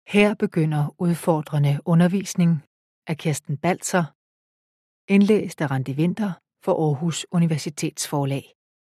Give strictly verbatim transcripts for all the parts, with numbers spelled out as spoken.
Her begynder udfordrende undervisning af Kirsten Baltzer, indlæst af Randi Winther for Aarhus Universitetsforlag.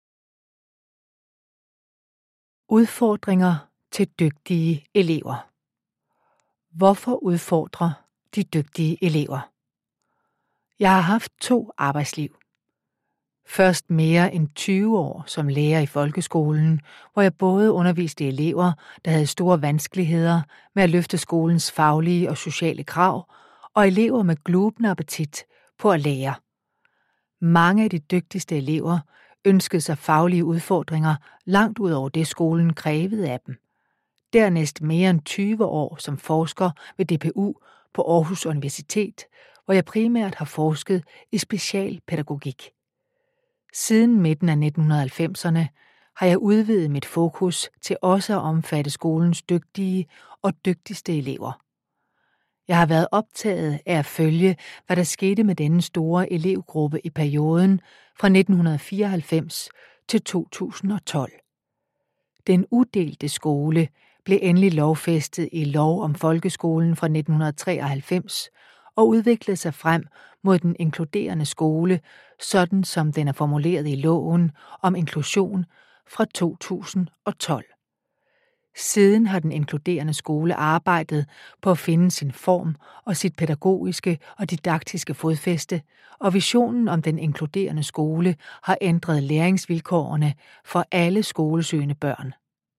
Udfordringer til dygtige elever. Hvorfor udfordre de dygtige elever? Jeg har haft to arbejdsliv. Først mere end tyve år som lærer i folkeskolen, hvor jeg både underviste elever, der havde store vanskeligheder med at løfte skolens faglige og sociale krav, og elever med glubende appetit på at lære. Mange af de dygtigste elever ønskede sig faglige udfordringer langt ud over det, skolen krævede af dem. Dernæst mere end tyve år som forsker ved D P U på Aarhus Universitet, hvor jeg primært har forsket i specialpædagogik. Siden midten af nitten halvfemserne har jeg udvidet mit fokus til også at omfatte skolens dygtige og dygtigste elever. Jeg har været optaget af at følge, hvad der skete med denne store elevgruppe i perioden fra nitten fireoghalvfems til to tusind og tolv. Den udelte skole blev endelig lovfæstet i Lov om folkeskolen fra nitten treoghalvfems og udviklede sig frem mod den inkluderende skole, sådan som den er formuleret i loven om inklusion fra to tusind og tolv. Siden har den inkluderende skole arbejdet på at finde sin form og sit pædagogiske og didaktiske fodfæste, og visionen om den inkluderende skole har ændret læringsvilkårene for alle skolesøgende børn.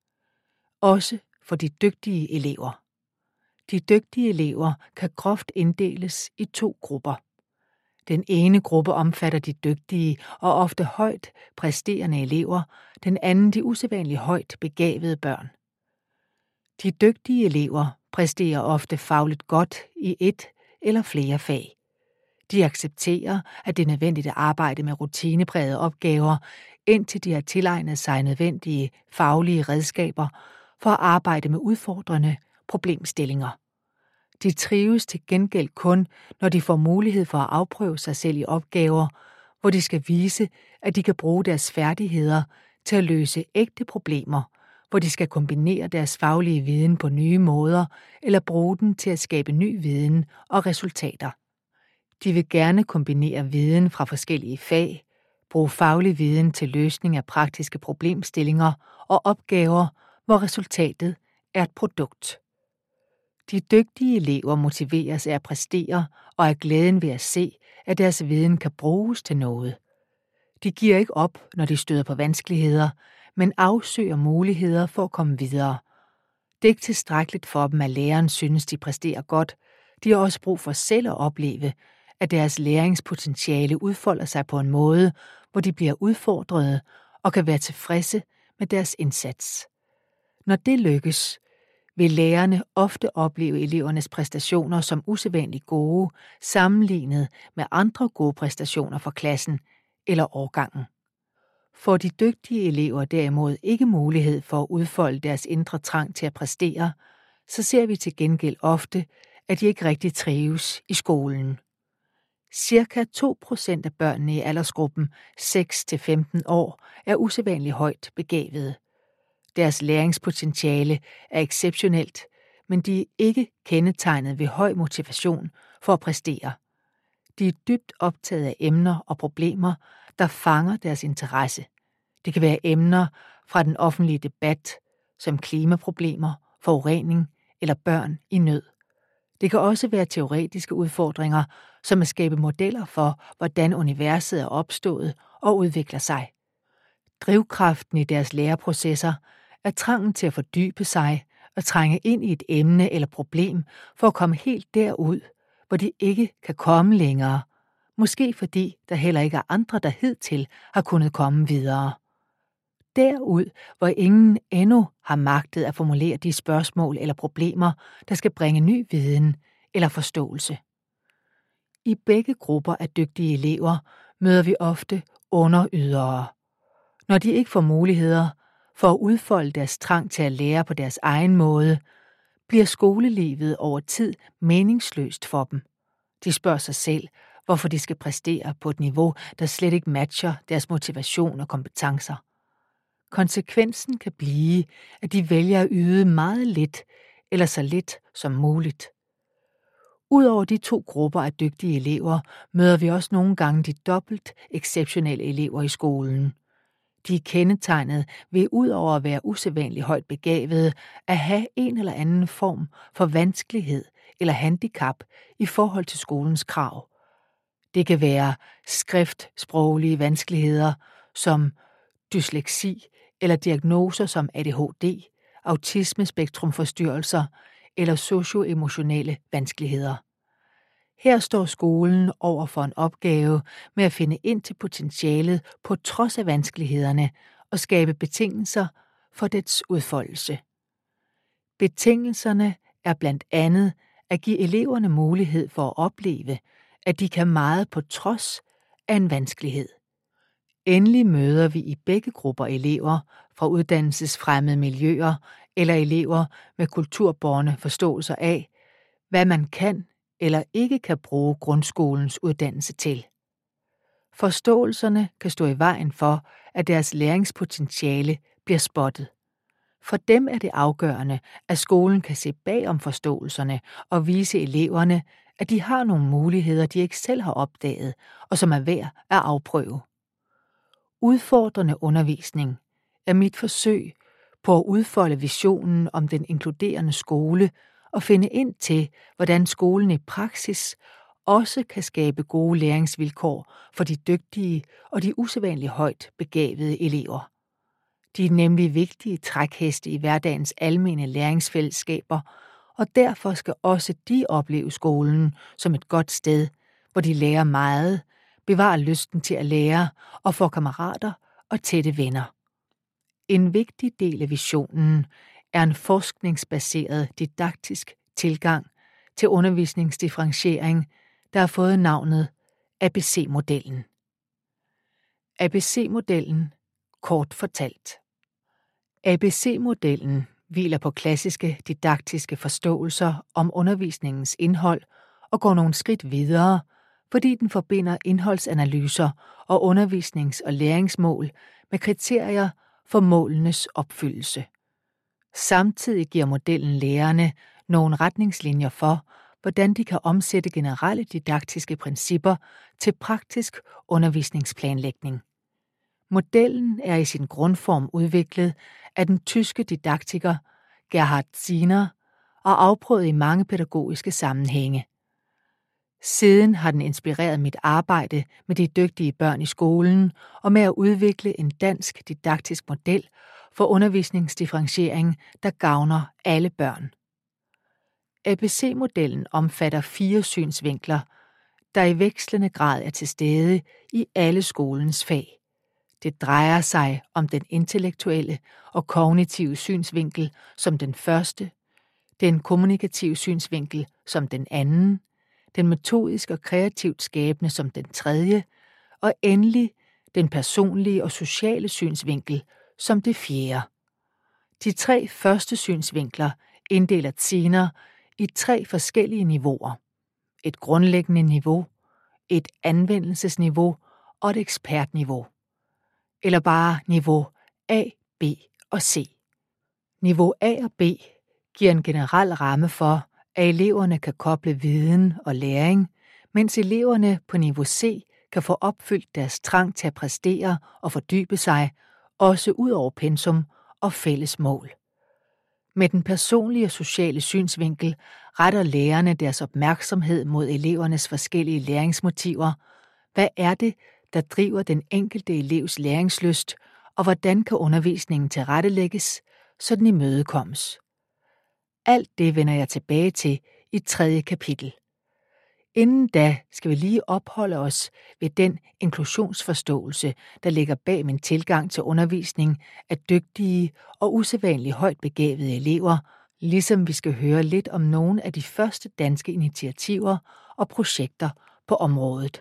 Også for de dygtige elever. De dygtige elever kan groft inddeles i to grupper. Den ene gruppe omfatter de dygtige og ofte højt præsterende elever, den anden de usædvanligt højt begavede børn. De dygtige elever præsterer ofte fagligt godt i et eller flere fag. De accepterer, at det er nødvendigt at arbejde med rutineprægede opgaver, indtil de har tilegnet sig nødvendige faglige redskaber for at arbejde med udfordrende problemstillinger. De trives til gengæld kun, når de får mulighed for at afprøve sig selv i opgaver, hvor de skal vise, at de kan bruge deres færdigheder til at løse ægte problemer, hvor de skal kombinere deres faglige viden på nye måder eller bruge den til at skabe ny viden og resultater. De vil gerne kombinere viden fra forskellige fag, bruge faglig viden til løsning af praktiske problemstillinger og opgaver, hvor resultatet er et produkt. De dygtige elever motiveres af at præstere og af glæden ved at se, at deres viden kan bruges til noget. De giver ikke op, når de støder på vanskeligheder, men afsøger muligheder for at komme videre. Det er ikke tilstrækkeligt for dem, at læreren synes, de præsterer godt. De har også brug for selv at opleve, at deres læringspotentiale udfolder sig på en måde, hvor de bliver udfordrede og kan være tilfredse med deres indsats. Når det lykkes, vil lærerne ofte opleve elevernes præstationer som usædvanligt gode, sammenlignet med andre gode præstationer for klassen eller årgangen. Får de dygtige elever derimod ikke mulighed for at udfolde deres indre trang til at præstere, så ser vi til gengæld ofte, at de ikke rigtig trives i skolen. Cirka to procent af børnene i aldersgruppen seks til femten år er usædvanligt højt begavede. Deres læringspotentiale er exceptionelt, men de er ikke kendetegnet ved høj motivation for at præstere. De er dybt optaget af emner og problemer, der fanger deres interesse. Det kan være emner fra den offentlige debat, som klimaproblemer, forurening eller børn i nød. Det kan også være teoretiske udfordringer, som at skabe modeller for, hvordan universet er opstået og udvikler sig. Drivkraften i deres læreprocesser er trangen til at fordybe sig og trænge ind i et emne eller problem for at komme helt derud, hvor de ikke kan komme længere. Måske fordi der heller ikke er andre, der hidtil har kunnet komme videre. Derud, hvor ingen endnu har magtet at formulere de spørgsmål eller problemer, der skal bringe ny viden eller forståelse. I begge grupper af dygtige elever møder vi ofte underydere. Når de ikke får muligheder for at udfolde deres trang til at lære på deres egen måde, bliver skolelivet over tid meningsløst for dem. De spørger sig selv, hvorfor de skal præstere på et niveau, der slet ikke matcher deres motivation og kompetencer. Konsekvensen kan blive, at de vælger at yde meget lidt eller så lidt som muligt. Udover de to grupper af dygtige elever, møder vi også nogle gange de dobbelt exceptionelle elever i skolen. De er kendetegnet ved udover at være usædvanligt højt begavede, at have en eller anden form for vanskelighed eller handicap i forhold til skolens krav. Det kan være skriftsproglige vanskeligheder som dysleksi eller diagnoser som A D H D, autismespektrumforstyrrelser eller socioemotionelle vanskeligheder. Her står skolen over for en opgave med at finde ind til potentialet på trods af vanskelighederne og skabe betingelser for dets udfoldelse. Betingelserne er blandt andet at give eleverne mulighed for at opleve, at de kan meget på trods af en vanskelighed. Endelig møder vi i begge grupper elever fra uddannelsesfremmede miljøer eller elever med kulturbårne forståelser af, hvad man kan eller ikke kan bruge grundskolens uddannelse til. Forståelserne kan stå i vejen for, at deres læringspotentiale bliver spottet. For dem er det afgørende, at skolen kan se bag om forståelserne og vise eleverne, at de har nogle muligheder, de ikke selv har opdaget, og som er værd at afprøve. Udfordrende undervisning er mit forsøg på at udfolde visionen om den inkluderende skole og finde ind til, hvordan skolen i praksis også kan skabe gode læringsvilkår for de dygtige og de usædvanligt højt begavede elever. De er nemlig vigtige trækheste i hverdagens almene læringsfællesskaber, og derfor skal også de opleve skolen som et godt sted, hvor de lærer meget, bevarer lysten til at lære og får kammerater og tætte venner. En vigtig del af visionen er en forskningsbaseret didaktisk tilgang til undervisningsdifferentiering, der har fået navnet A B C-modellen. A B C-modellen, kort fortalt. A B C-modellen hviler på klassiske didaktiske forståelser om undervisningens indhold og går nogle skridt videre, fordi den forbinder indholdsanalyser og undervisnings- og læringsmål med kriterier for målenes opfyldelse. Samtidig giver modellen lærerne nogle retningslinjer for, hvordan de kan omsætte generelle didaktiske principper til praktisk undervisningsplanlægning. Modellen er i sin grundform udviklet af den tyske didaktiker Gerhard Ziener og afprøvet i mange pædagogiske sammenhænge. Siden har den inspireret mit arbejde med de dygtige børn i skolen og med at udvikle en dansk didaktisk model for undervisningsdifferentiering, der gavner alle børn. A B C-modellen omfatter fire synsvinkler, der i vekslende grad er til stede i alle skolens fag. Det drejer sig om den intellektuelle og kognitive synsvinkel som den første, den kommunikative synsvinkel som den anden, den metodisk og kreativt skabende som den tredje, og endelig den personlige og sociale synsvinkel som det fjerde. De tre første synsvinkler inddeler Ziener i tre forskellige niveauer. Et grundlæggende niveau, et anvendelsesniveau og et ekspertniveau. Eller bare niveau A, B og C. Niveau A og B giver en generel ramme for, at eleverne kan koble viden og læring, mens eleverne på niveau C kan få opfyldt deres trang til at præstere og fordybe sig, også ud over pensum og fælles mål. Med den personlige og sociale synsvinkel retter lærerne deres opmærksomhed mod elevernes forskellige læringsmotiver. Hvad er det, der driver den enkelte elevs læringslyst, og hvordan kan undervisningen tilrettelægges, så den imødekommes? Alt det vender jeg tilbage til i tredje kapitel. Inden da skal vi lige opholde os ved den inklusionsforståelse, der ligger bag min tilgang til undervisning af dygtige og usædvanligt højt begavede elever, ligesom vi skal høre lidt om nogle af de første danske initiativer og projekter på området.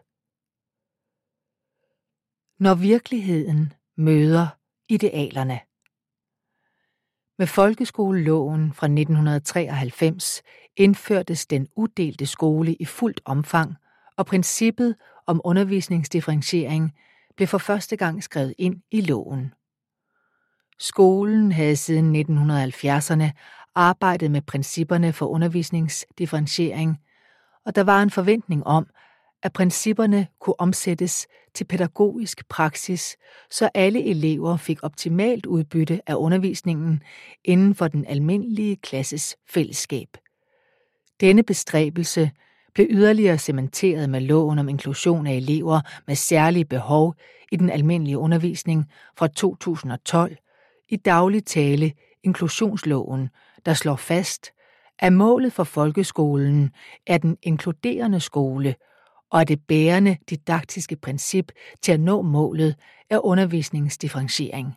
Når virkeligheden møder idealerne. Med folkeskoleloven fra nitten treoghalvfems indførtes den udelte skole i fuldt omfang, og princippet om undervisningsdifferentiering blev for første gang skrevet ind i loven. Skolen havde siden nitten halvfjerdserne arbejdede med principperne for undervisningsdifferentiering, og der var en forventning om, at principperne kunne omsættes til pædagogisk praksis, så alle elever fik optimalt udbytte af undervisningen inden for den almindelige klasses fællesskab. Denne bestræbelse blev yderligere cementeret med loven om inklusion af elever med særlige behov i den almindelige undervisning fra to tusind og tolv, i daglig tale inklusionsloven, der slår fast, at målet for folkeskolen er den inkluderende skole, og at det bærende didaktiske princip til at nå målet er undervisningsdifferentiering.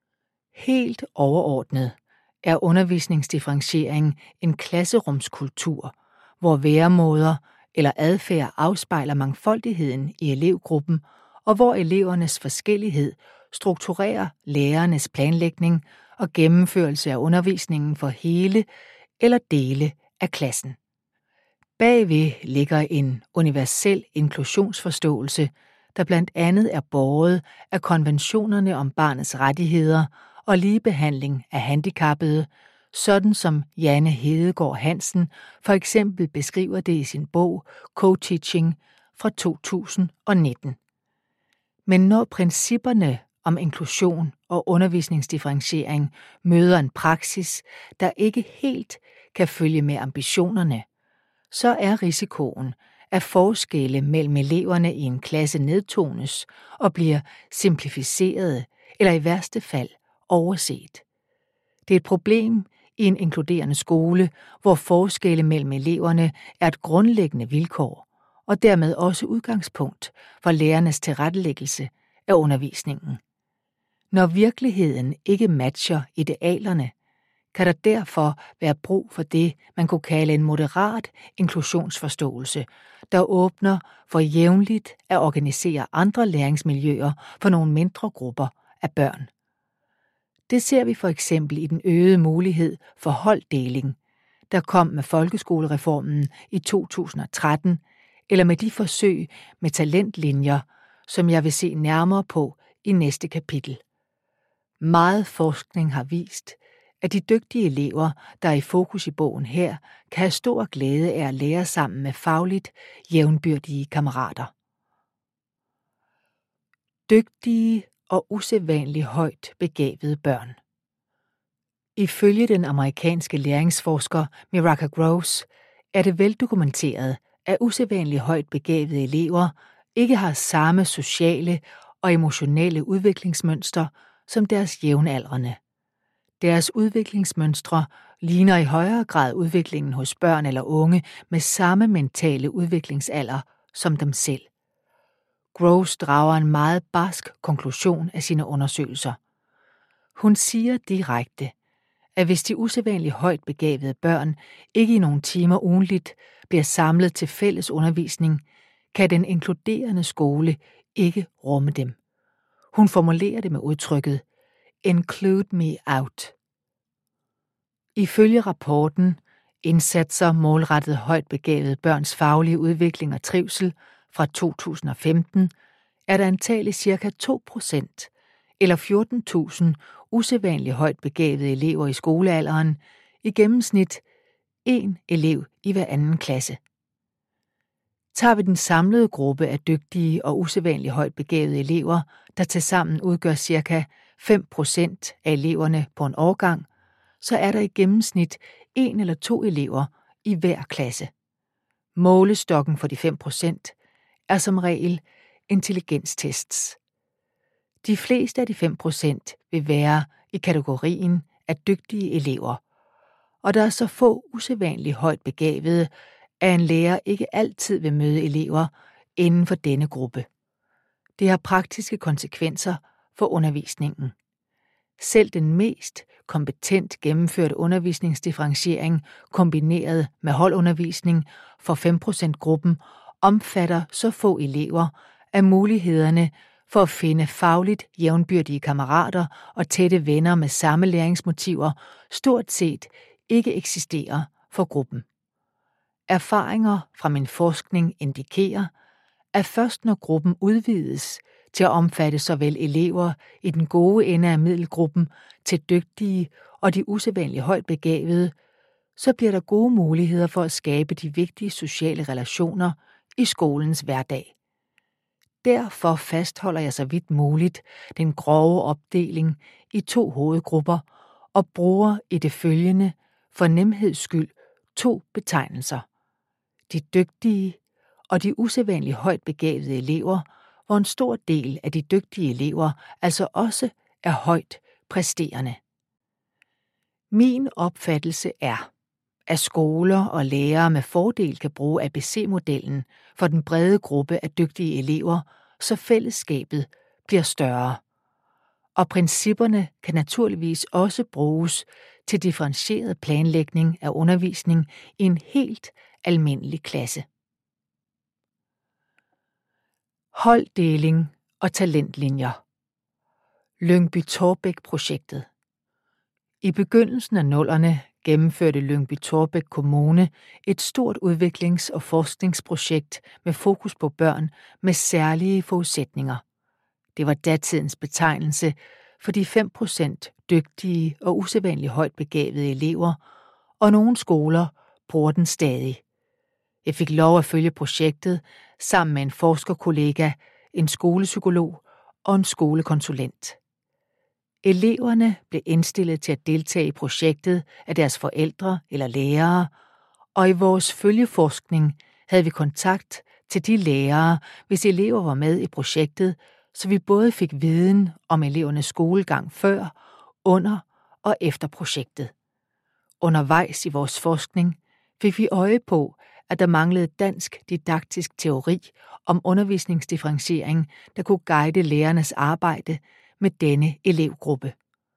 Helt overordnet er undervisningsdifferentiering en klasserumskultur, hvor væremåder eller adfærd afspejler mangfoldigheden i elevgruppen, og hvor elevernes forskellighed strukturerer lærernes planlægning og gennemførelse af undervisningen for hele eller dele af klassen. Bagved ligger en universel inklusionsforståelse, der blandt andet er båret af konventionerne om barnets rettigheder og ligebehandling af handicappede, sådan som Janne Hedegaard Hansen for eksempel beskriver det i sin bog Co-Teaching fra to tusind og nitten. Men når principperne om inklusion og undervisningsdifferentiering møder en praksis, der ikke helt kan følge med ambitionerne, så er risikoen, at forskelle mellem eleverne i en klasse nedtones og bliver simplificeret eller i værste fald overset. Det er et problem i en inkluderende skole, hvor forskelle mellem eleverne er et grundlæggende vilkår, og dermed også udgangspunkt for lærernes tilrettelæggelse af undervisningen. Når virkeligheden ikke matcher idealerne, kan der derfor være brug for det, man kunne kalde en moderat inklusionsforståelse, der åbner for jævnligt at organisere andre læringsmiljøer for nogle mindre grupper af børn. Det ser vi for eksempel i den øgede mulighed for holddeling, der kom med folkeskolereformen i to tusind og tretten, eller med de forsøg med talentlinjer, som jeg vil se nærmere på i næste kapitel. Meget forskning har vist, at de dygtige elever, der er i fokus i bogen her, kan have stor glæde af at lære sammen med fagligt jævnbyrdige kammerater. Dygtige og usædvanligt højt begavede børn. Ifølge den amerikanske læringsforsker Miraca Gross er det veldokumenteret, at usædvanligt højt begavede elever ikke har samme sociale og emotionelle udviklingsmønster som deres jævnaldrende. Deres udviklingsmønstre ligner i højere grad udviklingen hos børn eller unge med samme mentale udviklingsalder som dem selv. Gross drager en meget barsk konklusion af sine undersøgelser. Hun siger direkte, at hvis de usædvanligt højt begavede børn ikke i nogle timer ugentligt bliver samlet til fælles undervisning, kan den inkluderende skole ikke rumme dem. Hun formulerer det med udtrykket "include me out". Ifølge rapporten Indsatser målrettet højt begavede børns faglige udvikling og trivsel fra to tusind og femten, er der antagelig ca. to procent eller fjorten tusind usædvanligt højt begavede elever i skolealderen, i gennemsnit en elev i hver anden klasse. Tager vi den samlede gruppe af dygtige og usædvanligt højt begavede elever, der tilsammen udgør ca. fem procent af eleverne på en årgang, så er der i gennemsnit en eller to elever i hver klasse. Målestokken for de fem procent er som regel intelligenstests. De fleste af de fem procent vil være i kategorien af dygtige elever, og der er så få usædvanligt højt begavede, at en lærer ikke altid vil møde elever inden for denne gruppe. Det har praktiske konsekvenser for undervisningen. Selv den mest kompetent gennemførte undervisningsdifferentiering kombineret med holdundervisning for fem procent-gruppen omfatter så få elever, at mulighederne for at finde fagligt jævnbyrdige kammerater og tætte venner med samme læringsmotiver stort set ikke eksisterer for gruppen. Erfaringer fra min forskning indikerer, at først når gruppen udvides til at omfatte såvel elever i den gode ende af middelgruppen til dygtige og de usædvanligt højt begavede, så bliver der gode muligheder for at skabe de vigtige sociale relationer i skolens hverdag. Derfor fastholder jeg så vidt muligt den grove opdeling i to hovedgrupper og bruger i det følgende for nemheds skyld to betegnelser. De dygtige og de usædvanligt højt begavede elever, hvor en stor del af de dygtige elever altså også er højt præsterende. Min opfattelse er, at skoler og lærere med fordel kan bruge A B C-modellen for den brede gruppe af dygtige elever, så fællesskabet bliver større. Og principperne kan naturligvis også bruges til differentieret planlægning af undervisning i en helt almindelig klasse. Holddeling og talentlinjer. Lyngby-Taarbæk-projektet. I begyndelsen af nullerne gennemførte Lyngby-Taarbæk Kommune et stort udviklings- og forskningsprojekt med fokus på børn med særlige forudsætninger. Det var datidens betegnelse for de fem procent dygtige og usædvanligt højt begavede elever, og nogle skoler bruger den stadig. Jeg fik lov at følge projektet sammen med en forskerkollega, en skolepsykolog og en skolekonsulent. Eleverne blev indstillet til at deltage i projektet af deres forældre eller lærere, og i vores følgeforskning havde vi kontakt til de lærere, hvis elever var med i projektet, så vi både fik viden om elevernes skolegang før, under og efter projektet. Undervejs i vores forskning fik vi øje på, at der manglede dansk didaktisk teori om undervisningsdifferentiering, der kunne guide lærernes arbejde med denne elevgruppe.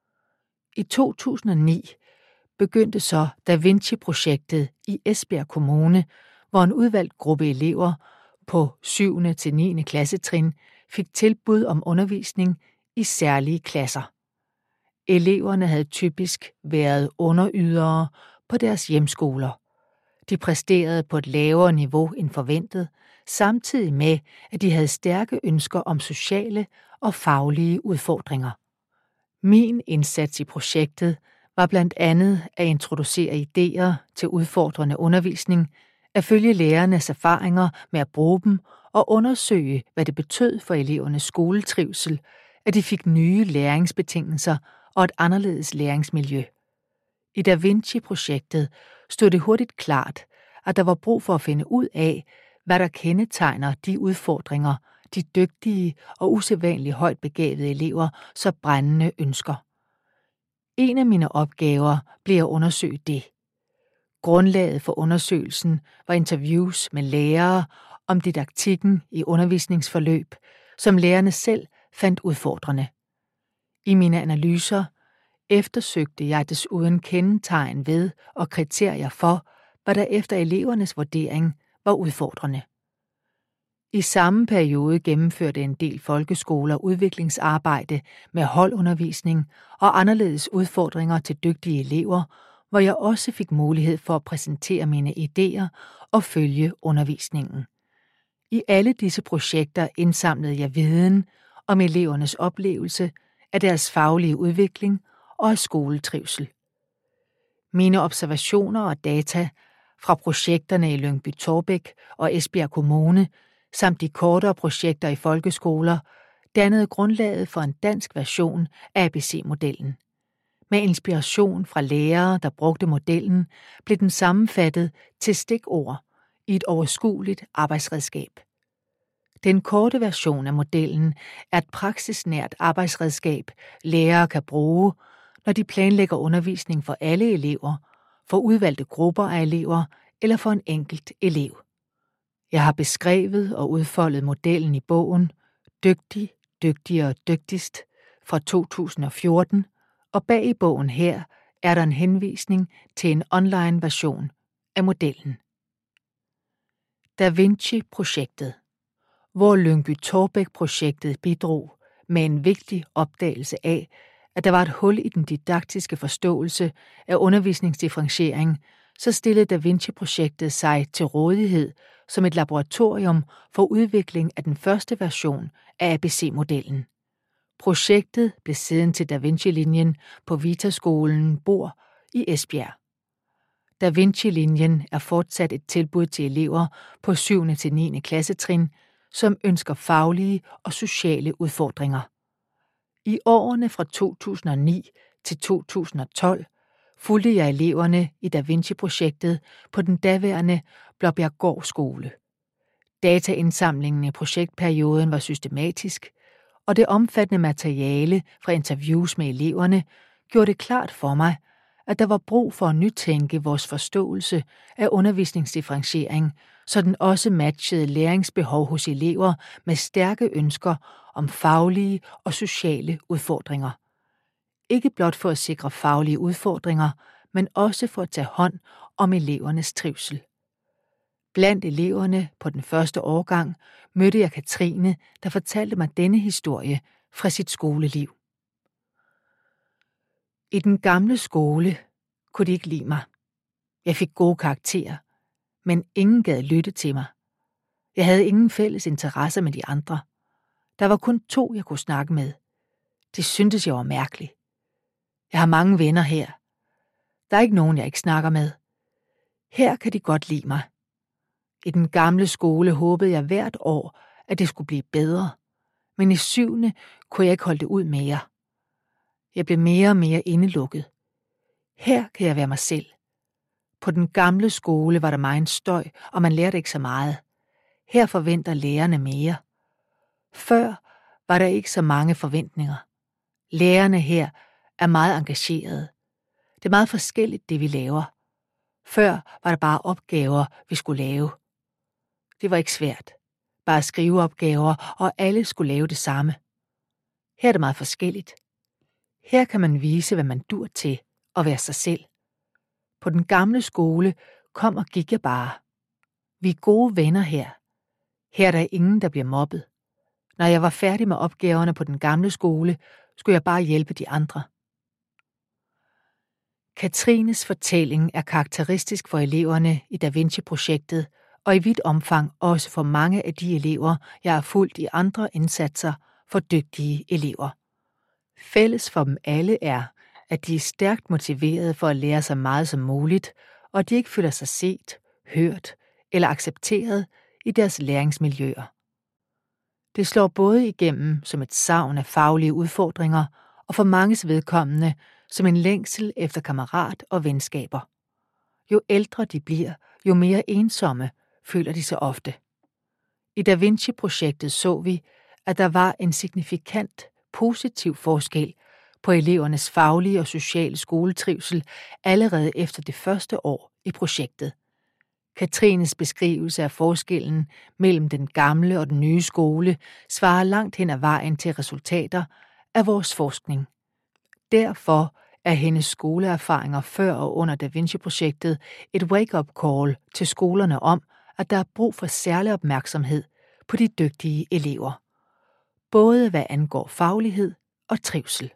I to tusind og ni begyndte så Da Vinci-projektet i Esbjerg Kommune, hvor en udvalgt gruppe elever på syvende til niende klassetrin fik tilbud om undervisning i særlige klasser. Eleverne havde typisk været underydere på deres hjemskoler. De præsterede på et lavere niveau end forventet, samtidig med, at de havde stærke ønsker om sociale og faglige udfordringer. Min indsats i projektet var blandt andet at introducere idéer til udfordrende undervisning, at følge lærernes erfaringer med at bruge dem og undersøge, hvad det betød for elevernes skoletrivsel, at de fik nye læringsbetingelser og et anderledes læringsmiljø. I Da Vinci-projektet stod det hurtigt klart, at der var brug for at finde ud af, hvad der kendetegner de udfordringer, de dygtige og usædvanligt højt begavede elever så brændende ønsker. En af mine opgaver blev at undersøge det. Grundlaget for undersøgelsen var interviews med lærere om didaktikken i undervisningsforløb, som lærerne selv fandt udfordrende. I mine analyser eftersøgte jeg desuden kendetegn ved og kriterier for, hvad der efter elevernes vurdering var udfordrende. I samme periode gennemførte en del folkeskoler udviklingsarbejde med holdundervisning og anderledes udfordringer til dygtige elever, hvor jeg også fik mulighed for at præsentere mine idéer og følge undervisningen. I alle disse projekter indsamlede jeg viden om elevernes oplevelse af deres faglige udvikling og af skoletrivsel. Mine observationer og data fra projekterne i Lyngby-Taarbæk og Esbjerg Kommune samt de kortere projekter i folkeskoler dannede grundlaget for en dansk version af A B C-modellen. Med inspiration fra lærere, der brugte modellen, blev den sammenfattet til stikord i et overskueligt arbejdsredskab. Den korte version af modellen er et praksisnært arbejdsredskab, lærere kan bruge, når de planlægger undervisning for alle elever, for udvalgte grupper af elever eller for en enkelt elev. Jeg har beskrevet og udfoldet modellen i bogen Dygtig, dygtigere, dygtigst fra to tusind og fjorten, og bag i bogen her er der en henvisning til en online version af modellen. Da Vinci-projektet, hvor Lyngby-Taarbæk-projektet bidrog med en vigtig opdagelse af, at der var et hul i den didaktiske forståelse af undervisningsdifferentiering, så stillede Da Vinci-projektet sig til rådighed som et laboratorium for udvikling af den første version af A B C-modellen. Projektet blev siden til Da Vinci-linjen på Vitaskolen Bor i Esbjerg. Da Vinci-linjen er fortsat et tilbud til elever på syvende til niende klassetrin, som ønsker faglige og sociale udfordringer. I årene fra to tusind og ni til to tusind og tolv fulgte jeg eleverne i Da Vinci-projektet på den daværende Blåbjerggård Skole. Dataindsamlingen i projektperioden var systematisk, og det omfattende materiale fra interviews med eleverne gjorde det klart for mig, at der var brug for at nytænke vores forståelse af undervisningsdifferentiering, så den også matchede læringsbehov hos elever med stærke ønsker om faglige og sociale udfordringer. Ikke blot for at sikre faglige udfordringer, men også for at tage hånd om elevernes trivsel. Blandt eleverne på den første årgang mødte jeg Katrine, der fortalte mig denne historie fra sit skoleliv. I den gamle skole kunne de ikke lide mig. Jeg fik gode karakterer, men ingen gad lytte til mig. Jeg havde ingen fælles interesser med de andre. Der var kun to, jeg kunne snakke med. De syntes, jeg var mærkelig. Jeg har mange venner her. Der er ikke nogen, jeg ikke snakker med. Her kan de godt lide mig. I den gamle skole håbede jeg hvert år, at det skulle blive bedre, men i syvende kunne jeg ikke holde det ud mere. Jeg blev mere og mere indelukket. Her kan jeg være mig selv. På den gamle skole var der megen støj, og man lærte ikke så meget. Her forventer lærerne mere. Før var der ikke så mange forventninger. Lærerne her er meget engagerede. Det er meget forskelligt, det vi laver. Før var der bare opgaver, vi skulle lave. Det var ikke svært. Bare skrive opgaver, og alle skulle lave det samme. Her er det meget forskelligt. Her kan man vise, hvad man dur til, og være sig selv. På den gamle skole kom og gik jeg bare. Vi er gode venner her. Her er der ingen, der bliver mobbet. Når jeg var færdig med opgaverne på den gamle skole, skulle jeg bare hjælpe de andre. Katrines fortælling er karakteristisk for eleverne i Da Vinci-projektet, og i vidt omfang også for mange af de elever, jeg har fulgt i andre indsatser for dygtige elever. Fælles for dem alle er, at de er stærkt motiverede for at lære så meget som muligt, og at de ikke føler sig set, hørt eller accepteret i deres læringsmiljøer. Det slår både igennem som et savn af faglige udfordringer, og for manges vedkommende som en længsel efter kammerat og venskaber. Jo ældre de bliver, jo mere ensomme føler de sig ofte. I Da Vinci-projektet så vi, at der var en signifikant positiv forskel på elevernes faglige og sociale skoletrivsel allerede efter det første år i projektet. Katrines beskrivelse af forskellen mellem den gamle og den nye skole svarer langt hen ad vejen til resultater af vores forskning. Derfor er hendes skoleerfaringer før og under Da Vinci-projektet et wake-up call til skolerne om, at der er brug for særlig opmærksomhed på de dygtige elever. Både hvad angår faglighed og trivsel.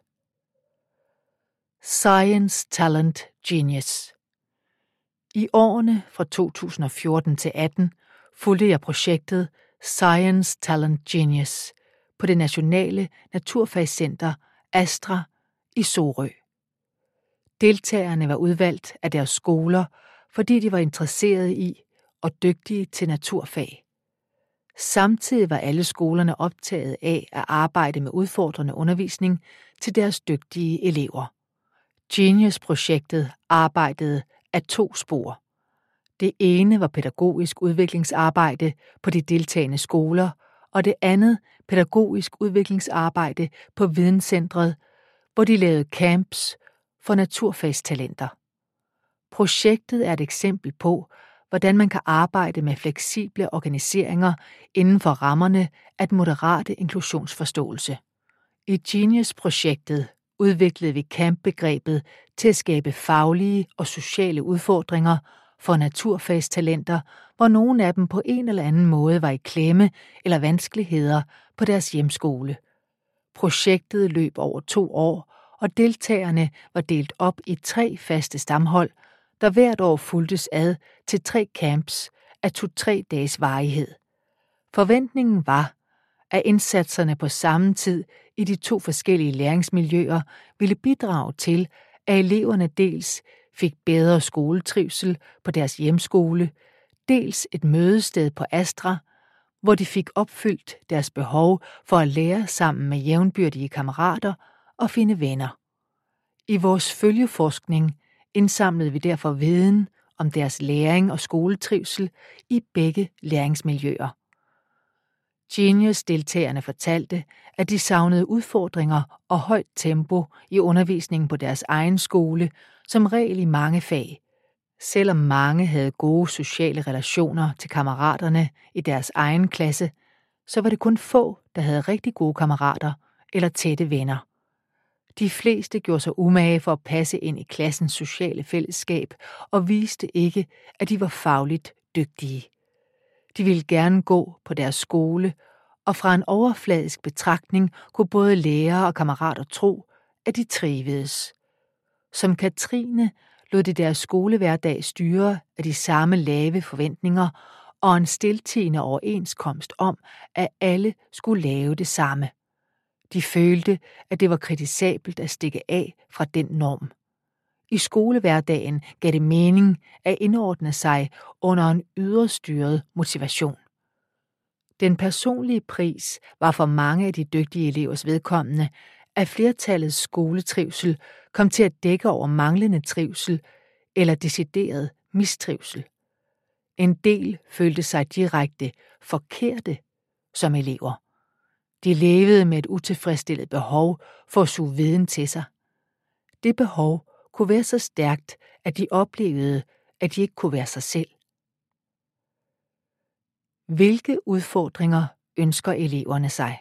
Science, Talent, Genius. I årene fra to tusind og fjorten til atten fulgte jeg projektet Science, Talent, Genius på det nationale naturfagscenter Astra i Sorø. Deltagerne var udvalgt af deres skoler, fordi de var interesserede i og dygtige til naturfag. Samtidig var alle skolerne optaget af at arbejde med udfordrende undervisning til deres dygtige elever. Genius-projektet arbejdede af to spor. Det ene var pædagogisk udviklingsarbejde på de deltagende skoler, og det andet pædagogisk udviklingsarbejde på videnscentret, hvor de lavede camps for naturfagstalenter. Projektet er et eksempel på, hvordan man kan arbejde med fleksible organiseringer inden for rammerne af den moderate inklusionsforståelse. I Genius-projektet udviklede vi campbegrebet til at skabe faglige og sociale udfordringer for naturfagstalenter, hvor nogle af dem på en eller anden måde var i klemme eller vanskeligheder på deres hjemskole. Projektet løb over to år, og deltagerne var delt op i tre faste stamhold, der hvert år fulgtes ad til tre camps af to-tre dages varighed. Forventningen var, at indsatserne på samme tid i de to forskellige læringsmiljøer ville bidrage til, at eleverne dels fik bedre skoletrivsel på deres hjemskole, dels et mødested på Astra, hvor de fik opfyldt deres behov for at lære sammen med jævnbyrdige kammerater og finde venner. I vores følgeforskning indsamlede vi derfor viden om deres læring og skoletrivsel i begge læringsmiljøer. Genius-deltagerne fortalte, at de savnede udfordringer og højt tempo i undervisningen på deres egen skole, som regel i mange fag. Selvom mange havde gode sociale relationer til kammeraterne i deres egen klasse, så var det kun få, der havde rigtig gode kammerater eller tætte venner. De fleste gjorde sig umage for at passe ind i klassens sociale fællesskab og viste ikke, at de var fagligt dygtige. De ville gerne gå på deres skole, og fra en overfladisk betragtning kunne både lærere og kammerater tro, at de trivedes. Som Katrine lod de deres skolehverdag styre af de samme lave forventninger og en stiltiende overenskomst om, at alle skulle lave det samme. De følte, at det var kritisabelt at stikke af fra den norm. I skolehverdagen gav det mening at indordne sig under en yderstyret motivation. Den personlige pris var for mange af de dygtige elevers vedkommende, at flertallets skoletrivsel kom til at dække over manglende trivsel eller decideret mistrivsel. En del følte sig direkte forkerte som elever. De levede med et utilfredsstillet behov for at suge viden til sig. Det behov kunne være så stærkt, at de oplevede, at de ikke kunne være sig selv. Hvilke udfordringer ønsker eleverne sig?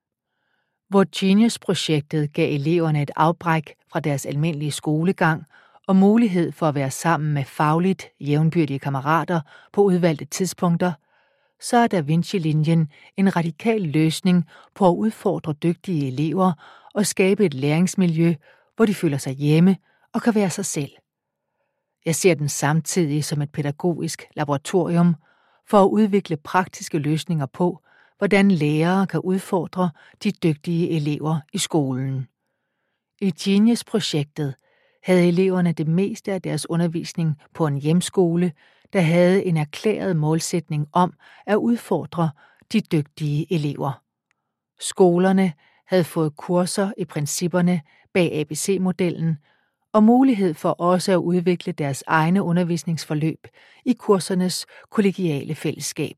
Hvor Genius-projektet gav eleverne et afbræk fra deres almindelige skolegang og mulighed for at være sammen med fagligt jævnbyrdige kammerater på udvalgte tidspunkter, så er Da Vinci-linjen en radikal løsning på at udfordre dygtige elever og skabe et læringsmiljø, hvor de føler sig hjemme og kan være sig selv. Jeg ser den samtidig som et pædagogisk laboratorium for at udvikle praktiske løsninger på, hvordan lærere kan udfordre de dygtige elever i skolen. I Genius-projektet havde eleverne det meste af deres undervisning på en hjemskole, der havde en erklæret målsætning om at udfordre de dygtige elever. Skolerne havde fået kurser i principperne bag A B C-modellen og mulighed for også at udvikle deres egne undervisningsforløb i kursernes kollegiale fællesskab.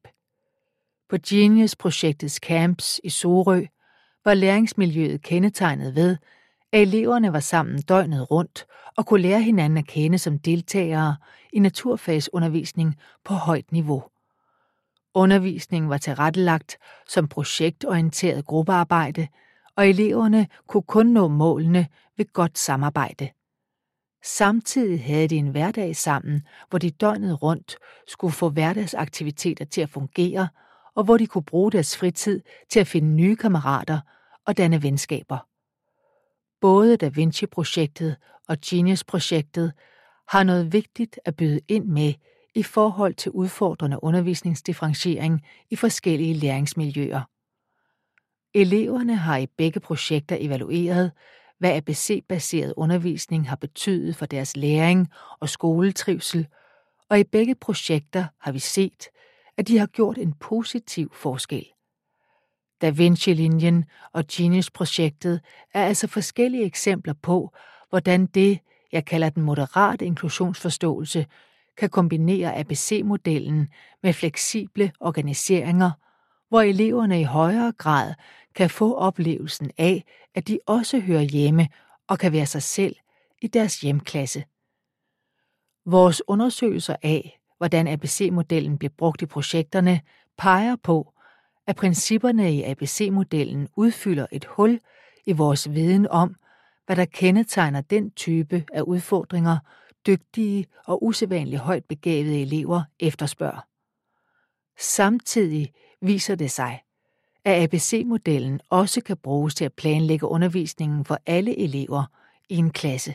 På Genius-projektets camps i Sorø var læringsmiljøet kendetegnet ved, at eleverne var sammen døgnet rundt og kunne lære hinanden at kende som deltagere i naturfagsundervisning på højt niveau. Undervisningen var tilrettelagt som projektorienteret gruppearbejde, og eleverne kunne kun nå målene ved godt samarbejde. Samtidig havde de en hverdag sammen, hvor de døgnet rundt skulle få hverdagsaktiviteter til at fungere, og hvor de kunne bruge deres fritid til at finde nye kammerater og danne venskaber. Både Da Vinci-projektet og Genius-projektet har noget vigtigt at byde ind med i forhold til udfordrende undervisningsdifferentiering i forskellige læringsmiljøer. Eleverne har i begge projekter evalueret, hvad A B C-baseret undervisning har betydet for deres læring og skoletrivsel, og i begge projekter har vi set, at de har gjort en positiv forskel. Da Vinci-linjen og Genius-projektet er altså forskellige eksempler på, hvordan det, jeg kalder den moderate inklusionsforståelse, kan kombinere A B C-modellen med fleksible organiseringer, hvor eleverne i højere grad kan få oplevelsen af, at de også hører hjemme og kan være sig selv i deres hjemklasse. Vores undersøgelser af, hvordan A B C-modellen bliver brugt i projekterne, peger på, at principperne i A B C-modellen udfylder et hul i vores viden om, hvad der kendetegner den type af udfordringer, dygtige og usædvanligt højt begavede elever efterspørger. Samtidig viser det sig, at A B C-modellen også kan bruges til at planlægge undervisningen for alle elever i en klasse.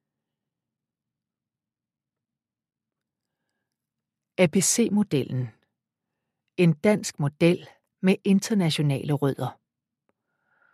A B C-modellen. En dansk model med internationale rødder.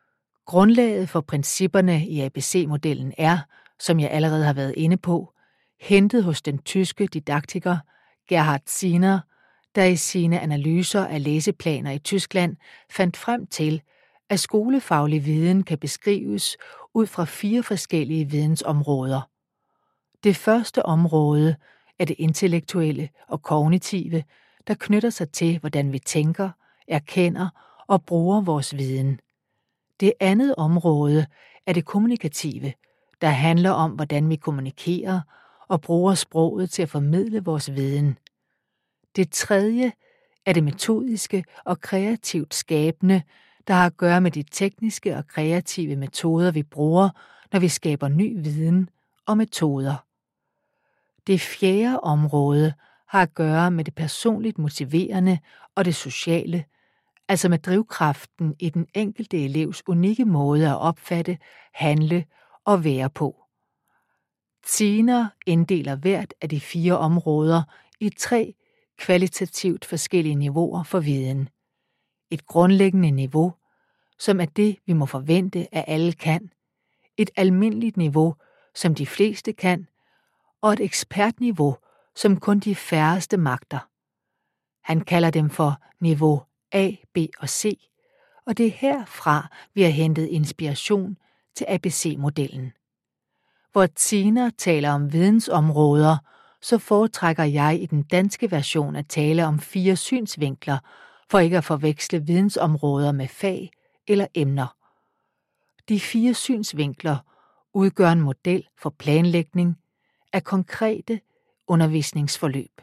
Grundlaget for principperne i A B C-modellen er, som jeg allerede har været inde på, hentet hos den tyske didaktiker Gerhard Ziener, der i sine analyser af læseplaner i Tyskland fandt frem til, at skolefaglig viden kan beskrives ud fra fire forskellige vidensområder. Det første område er det intellektuelle og kognitive, der knytter sig til, hvordan vi tænker, erkender og bruger vores viden. Det andet område er det kommunikative, der handler om, hvordan vi kommunikerer og bruger sproget til at formidle vores viden. Det tredje er det metodiske og kreativt skabende, der har at gøre med de tekniske og kreative metoder, vi bruger, når vi skaber ny viden og metoder. Det fjerde område har at gøre med det personligt motiverende og det sociale, altså med drivkraften i den enkelte elevs unikke måde at opfatte, handle og være på. Ziener inddeler hvert af de fire områder i tre kvalitativt forskellige niveauer for viden. Et grundlæggende niveau, som er det, vi må forvente, at alle kan. Et almindeligt niveau, som de fleste kan. Og et ekspertniveau, som kun de færreste magter. Han kalder dem for niveau A, B og C, og det er herfra, vi har hentet inspiration til A B C-modellen. Hvor Ziener taler om vidensområder, så foretrækker jeg i den danske version at tale om fire synsvinkler, for ikke at forveksle vidensområder med fag eller emner. De fire synsvinkler udgør en model for planlægning af konkrete undervisningsforløb.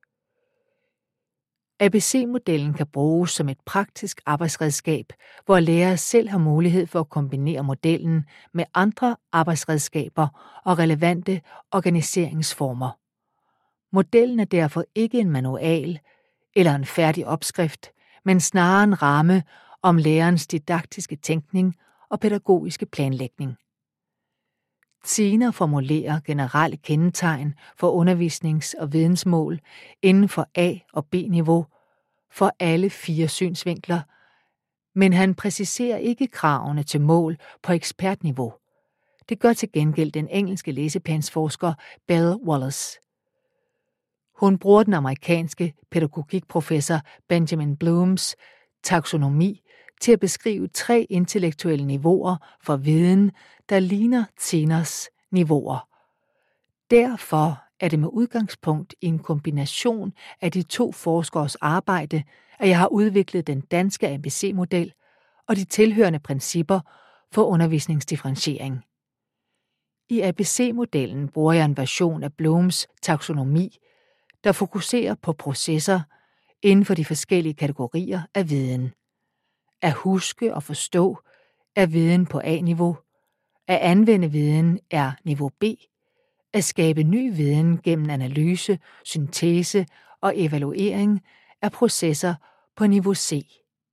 A B C-modellen kan bruges som et praktisk arbejdsredskab, hvor lærere selv har mulighed for at kombinere modellen med andre arbejdsredskaber og relevante organiseringsformer. Modellen er derfor ikke en manual eller en færdig opskrift, men snarere en ramme om lærerens didaktiske tænkning og pædagogiske planlægning. Ziener formulerer generelle kendetegn for undervisnings- og vidensmål inden for A- og B-niveau for alle fire synsvinkler, men han præciserer ikke kravene til mål på ekspertniveau. Det gør til gengæld den engelske læseplansforsker Belle Wallace. Hun bruger den amerikanske pædagogikprofessor Benjamin Blooms taksonomi til at beskrive tre intellektuelle niveauer for viden, der ligner Zieners niveauer. Derfor er det med udgangspunkt i en kombination af de to forskers arbejde, at jeg har udviklet den danske A B C-model og de tilhørende principper for undervisningsdifferentiering. I A B C-modellen bruger jeg en version af Blooms taksonomi, der fokuserer på processer inden for de forskellige kategorier af viden. At huske og forstå er viden på A-niveau. At anvende viden er niveau B. At skabe ny viden gennem analyse, syntese og evaluering er processer på niveau C.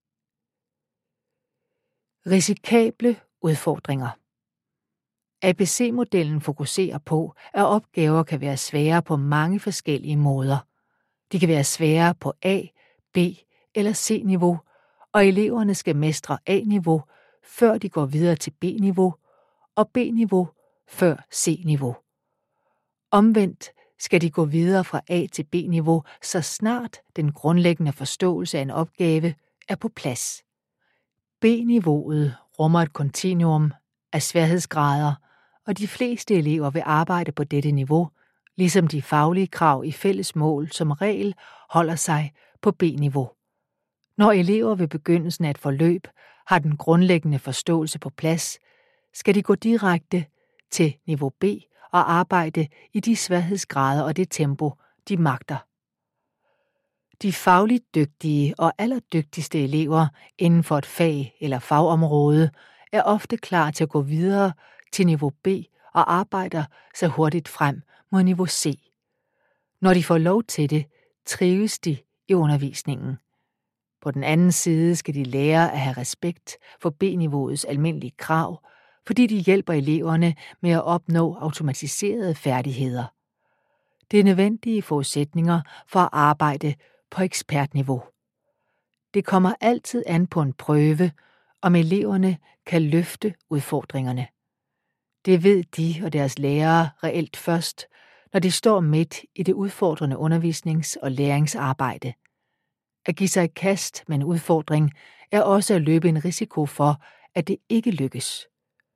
Risikable udfordringer. A B C-modellen fokuserer på, at opgaver kan være svære på mange forskellige måder. De kan være svære på A, B eller C-niveau, og eleverne skal mestre A-niveau, før de går videre til B-niveau, og B-niveau før C-niveau. Omvendt skal de gå videre fra A til B-niveau, så snart den grundlæggende forståelse af en opgave er på plads. B-niveauet rummer et kontinuum af sværhedsgrader, og de fleste elever vil arbejde på dette niveau, ligesom de faglige krav i fælles mål som regel holder sig på B-niveau. Når elever ved begyndelsen af et forløb har den grundlæggende forståelse på plads, skal de gå direkte til niveau B og arbejde i de sværhedsgrader og det tempo, de magter. De fagligt dygtige og allerdygtigste elever inden for et fag eller fagområde er ofte klar til at gå videre til niveau B og arbejder sig hurtigt frem mod niveau C. Når de får lov til det, trives de i undervisningen. På den anden side skal de lære at have respekt for B-niveauets almindelige krav, fordi de hjælper eleverne med at opnå automatiserede færdigheder. Det er nødvendige forudsætninger for at arbejde på ekspertniveau. Det kommer altid an på en prøve, om eleverne kan løfte udfordringerne. Det ved de og deres lærere reelt først, når de står midt i det udfordrende undervisnings- og læringsarbejde. At give sig i kast med en udfordring er også at løbe en risiko for, at det ikke lykkes.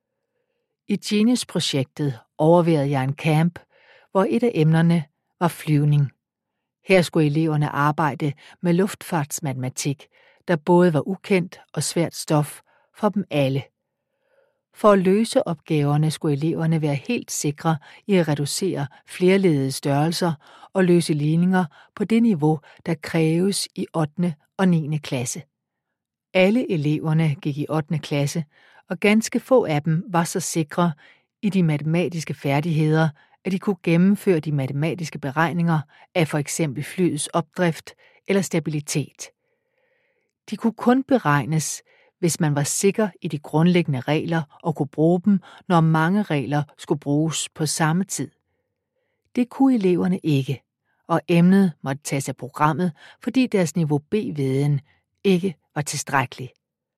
I Genius-projektet overværede jeg en camp, hvor et af emnerne var flyvning. Her skulle eleverne arbejde med luftfartsmatematik, der både var ukendt og svært stof for dem alle. For at løse opgaverne skulle eleverne være helt sikre i at reducere flerledede størrelser og løse ligninger på det niveau, der kræves i ottende og niende klasse. Alle eleverne gik i ottende klasse, og ganske få af dem var så sikre i de matematiske færdigheder, at de kunne gennemføre de matematiske beregninger af for eksempel flyets opdrift eller stabilitet. De kunne kun beregnes, hvis man var sikker i de grundlæggende regler og kunne bruge dem, når mange regler skulle bruges på samme tid. Det kunne eleverne ikke, og emnet måtte tages af programmet, fordi deres niveau B-viden ikke var tilstrækkelig.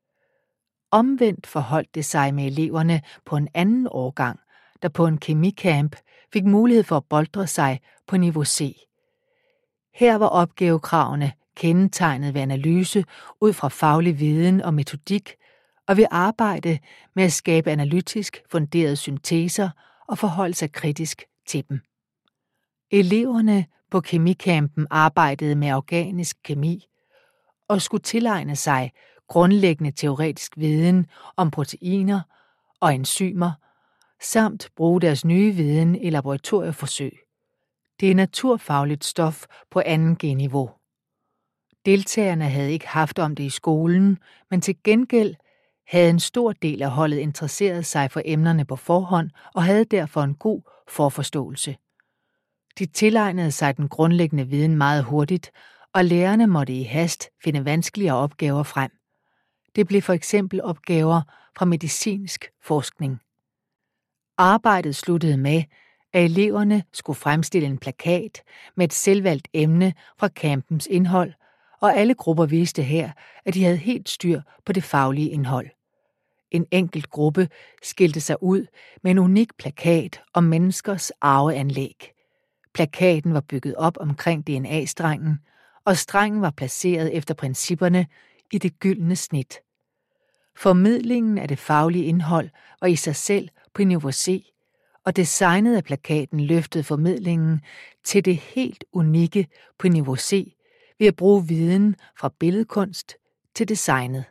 Omvendt forholdt det sig med eleverne på en anden årgang, der på en kemicamp fik mulighed for at boltre sig på niveau C. Her var opgavekravene kendetegnet ved analyse ud fra faglig viden og metodik, og ved arbejde med at skabe analytisk funderede synteser og forholde sig kritisk til dem. Eleverne på kemicampen arbejdede med organisk kemi og skulle tilegne sig grundlæggende teoretisk viden om proteiner og enzymer, samt bruge deres nye viden i laboratorieforsøg. Det er naturfagligt stof på anden G-niveau. Deltagerne havde ikke haft om det i skolen, men til gengæld havde en stor del af holdet interesseret sig for emnerne på forhånd og havde derfor en god forforståelse. De tilegnede sig den grundlæggende viden meget hurtigt, og lærerne måtte i hast finde vanskeligere opgaver frem. Det blev for eksempel opgaver fra medicinsk forskning. Arbejdet sluttede med, at eleverne skulle fremstille en plakat med et selvvalgt emne fra campens indhold, og alle grupper viste her, at de havde helt styr på det faglige indhold. En enkelt gruppe skilte sig ud med en unik plakat om menneskers arveanlæg. Plakaten var bygget op omkring D N A-strengen, og strengen var placeret efter principperne i det gyldne snit. Formidlingen af det faglige indhold var i sig selv på niveau C, og designet af plakaten løftede formidlingen til det helt unikke på niveau C ved at bruge viden fra billedkunst til designet.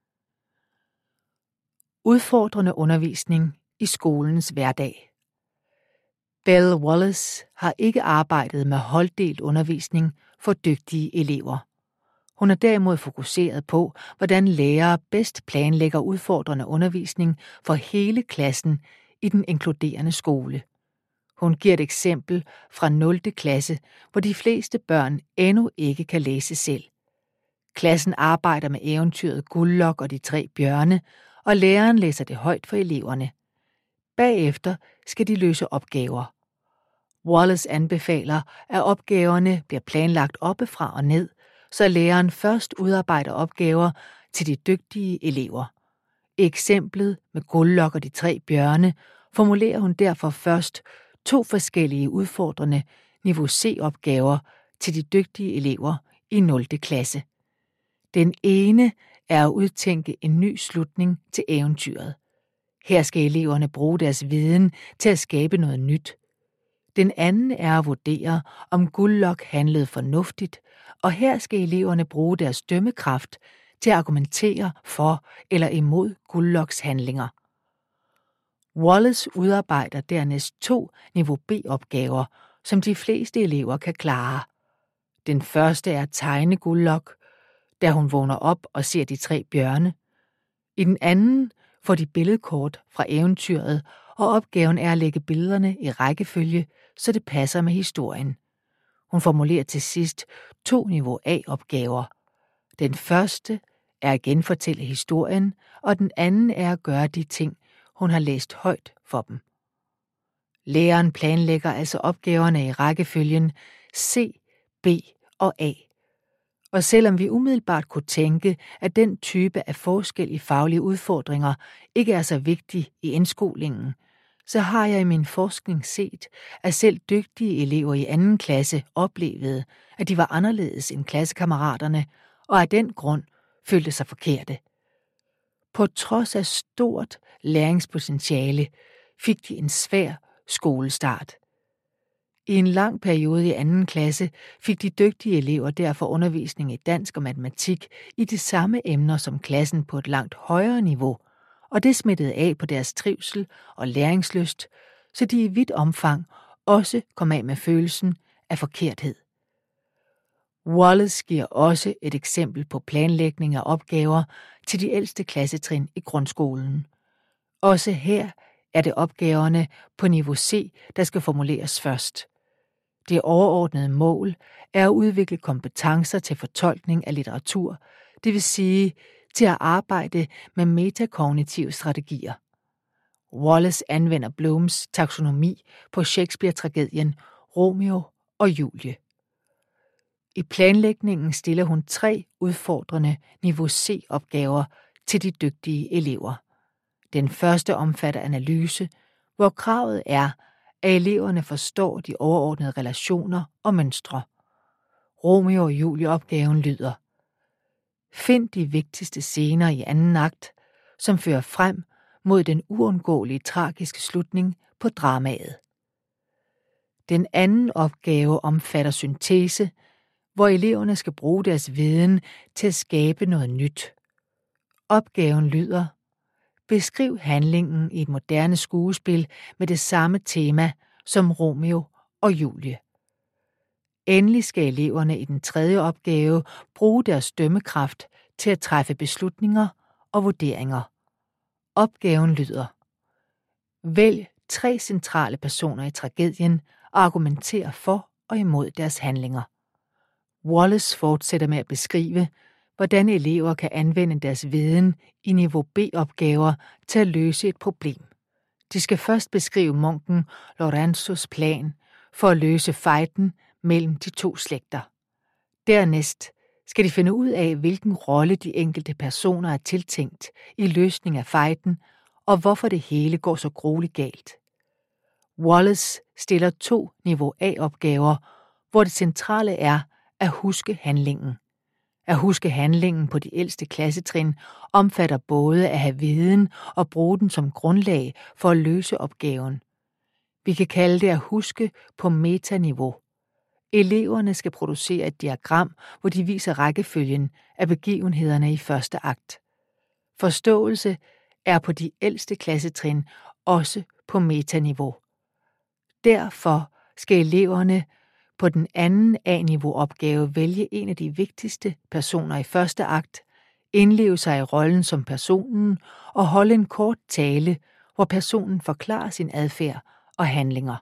Udfordrende undervisning i skolens hverdag. Belle Wallace har ikke arbejdet med holddelt undervisning for dygtige elever. Hun har derimod fokuseret på, hvordan lærere bedst planlægger udfordrende undervisning for hele klassen i den inkluderende skole. Hun giver et eksempel fra nul klasse, hvor de fleste børn endnu ikke kan læse selv. Klassen arbejder med eventyret Guldlok og de tre bjørne, og læreren læser det højt for eleverne. Bagefter skal de løse opgaver. Wallace anbefaler, at opgaverne bliver planlagt oppefra og ned, så læreren først udarbejder opgaver til de dygtige elever. I eksemplet med Guldlok og de tre bjørne formulerer hun derfor først to forskellige udfordrende niveau C-opgaver til de dygtige elever i nul klasse. Den ene er at udtænke en ny slutning til eventyret. Her skal eleverne bruge deres viden til at skabe noget nyt. Den anden er at vurdere, om Guldlok handlede fornuftigt, og her skal eleverne bruge deres dømmekraft til at argumentere for eller imod Guldloks handlinger. Wallace udarbejder dernæst to niveau B-opgaver, som de fleste elever kan klare. Den første er at tegne Guldlok, da hun vågner op og ser de tre bjørne. I den anden får de billedkort fra eventyret, og opgaven er at lægge billederne i rækkefølge, så det passer med historien. Hun formulerer til sidst to niveau A-opgaver. Den første er at genfortælle historien, og den anden er at gøre de ting, hun har læst højt for dem. Læreren planlægger altså opgaverne i rækkefølgen C, B og A. Og selvom vi umiddelbart kunne tænke, at den type af forskel i faglige udfordringer ikke er så vigtig i indskolingen, så har jeg i min forskning set, at selv dygtige elever i anden klasse oplevede, at de var anderledes end klassekammeraterne, og af den grund følte sig forkerte. På trods af stort læringspotentiale fik de en svær skolestart. I en lang periode i anden klasse fik de dygtige elever derfor undervisning i dansk og matematik i de samme emner som klassen på et langt højere niveau, og det smittede af på deres trivsel og læringslyst, så de i vidt omfang også kom af med følelsen af forkerthed. Wallace giver også et eksempel på planlægning af opgaver til de ældste klassetrin i grundskolen. Også her er det opgaverne på niveau C, der skal formuleres først. Det overordnede mål er at udvikle kompetencer til fortolkning af litteratur, det vil sige til at arbejde med metakognitive strategier. Wallace anvender Blooms taksonomi på Shakespeare-tragedien Romeo og Julie. I planlægningen stiller hun tre udfordrende niveau C-opgaver til de dygtige elever. Den første omfatter analyse, hvor kravet er, at eleverne forstår de overordnede relationer og mønstre. Romeo og Julie-opgaven lyder: find de vigtigste scener i anden akt, som fører frem mod den uundgåelige tragiske slutning på dramaet. Den anden opgave omfatter syntese, hvor eleverne skal bruge deres viden til at skabe noget nyt. Opgaven lyder: beskriv handlingen i et moderne skuespil med det samme tema som Romeo og Julie. Endelig skal eleverne i den tredje opgave bruge deres dømmekraft til at træffe beslutninger og vurderinger. Opgaven lyder: vælg tre centrale personer i tragedien og argumenter for og imod deres handlinger. Wallace fortsætter med at beskrive, hvordan elever kan anvende deres viden i niveau B-opgaver til at løse et problem. De skal først beskrive munken Lorenzos plan for at løse fejden mellem de to slægter. Dernæst skal de finde ud af, hvilken rolle de enkelte personer er tiltænkt i løsning af fejden, og hvorfor det hele går så grueligt galt. Wallace stiller to niveau A-opgaver, hvor det centrale er at huske handlingen. At huske handlingen på de ældste klassetrin omfatter både at have viden og bruge den som grundlag for at løse opgaven. Vi kan kalde det at huske på metaniveau. Eleverne skal producere et diagram, hvor de viser rækkefølgen af begivenhederne i første akt. Forståelse er på de ældste klassetrin også på metaniveau. Derfor skal eleverne på den anden A-niveau-opgave vælge en af de vigtigste personer i første akt, indleve sig i rollen som personen og holde en kort tale, hvor personen forklarer sin adfærd og handlinger.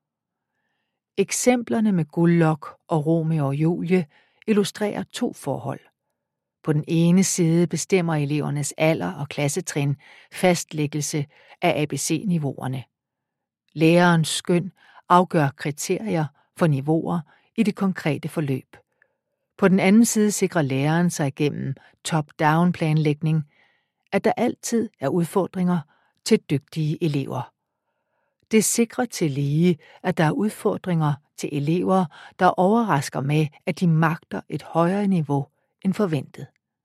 Eksemplerne med Guldlok og Romeo og Julie illustrerer to forhold. På den ene side bestemmer elevernes alder og klassetrin fastlæggelse af A B C-niveauerne. Lærerens skøn afgør kriterier for niveauer i det konkrete forløb. På den anden side sikrer læreren sig gennem top-down planlægning, at der altid er udfordringer til dygtige elever. Det sikrer tillige, at der er udfordringer til elever, der overrasker med, at de magter et højere niveau end forventet.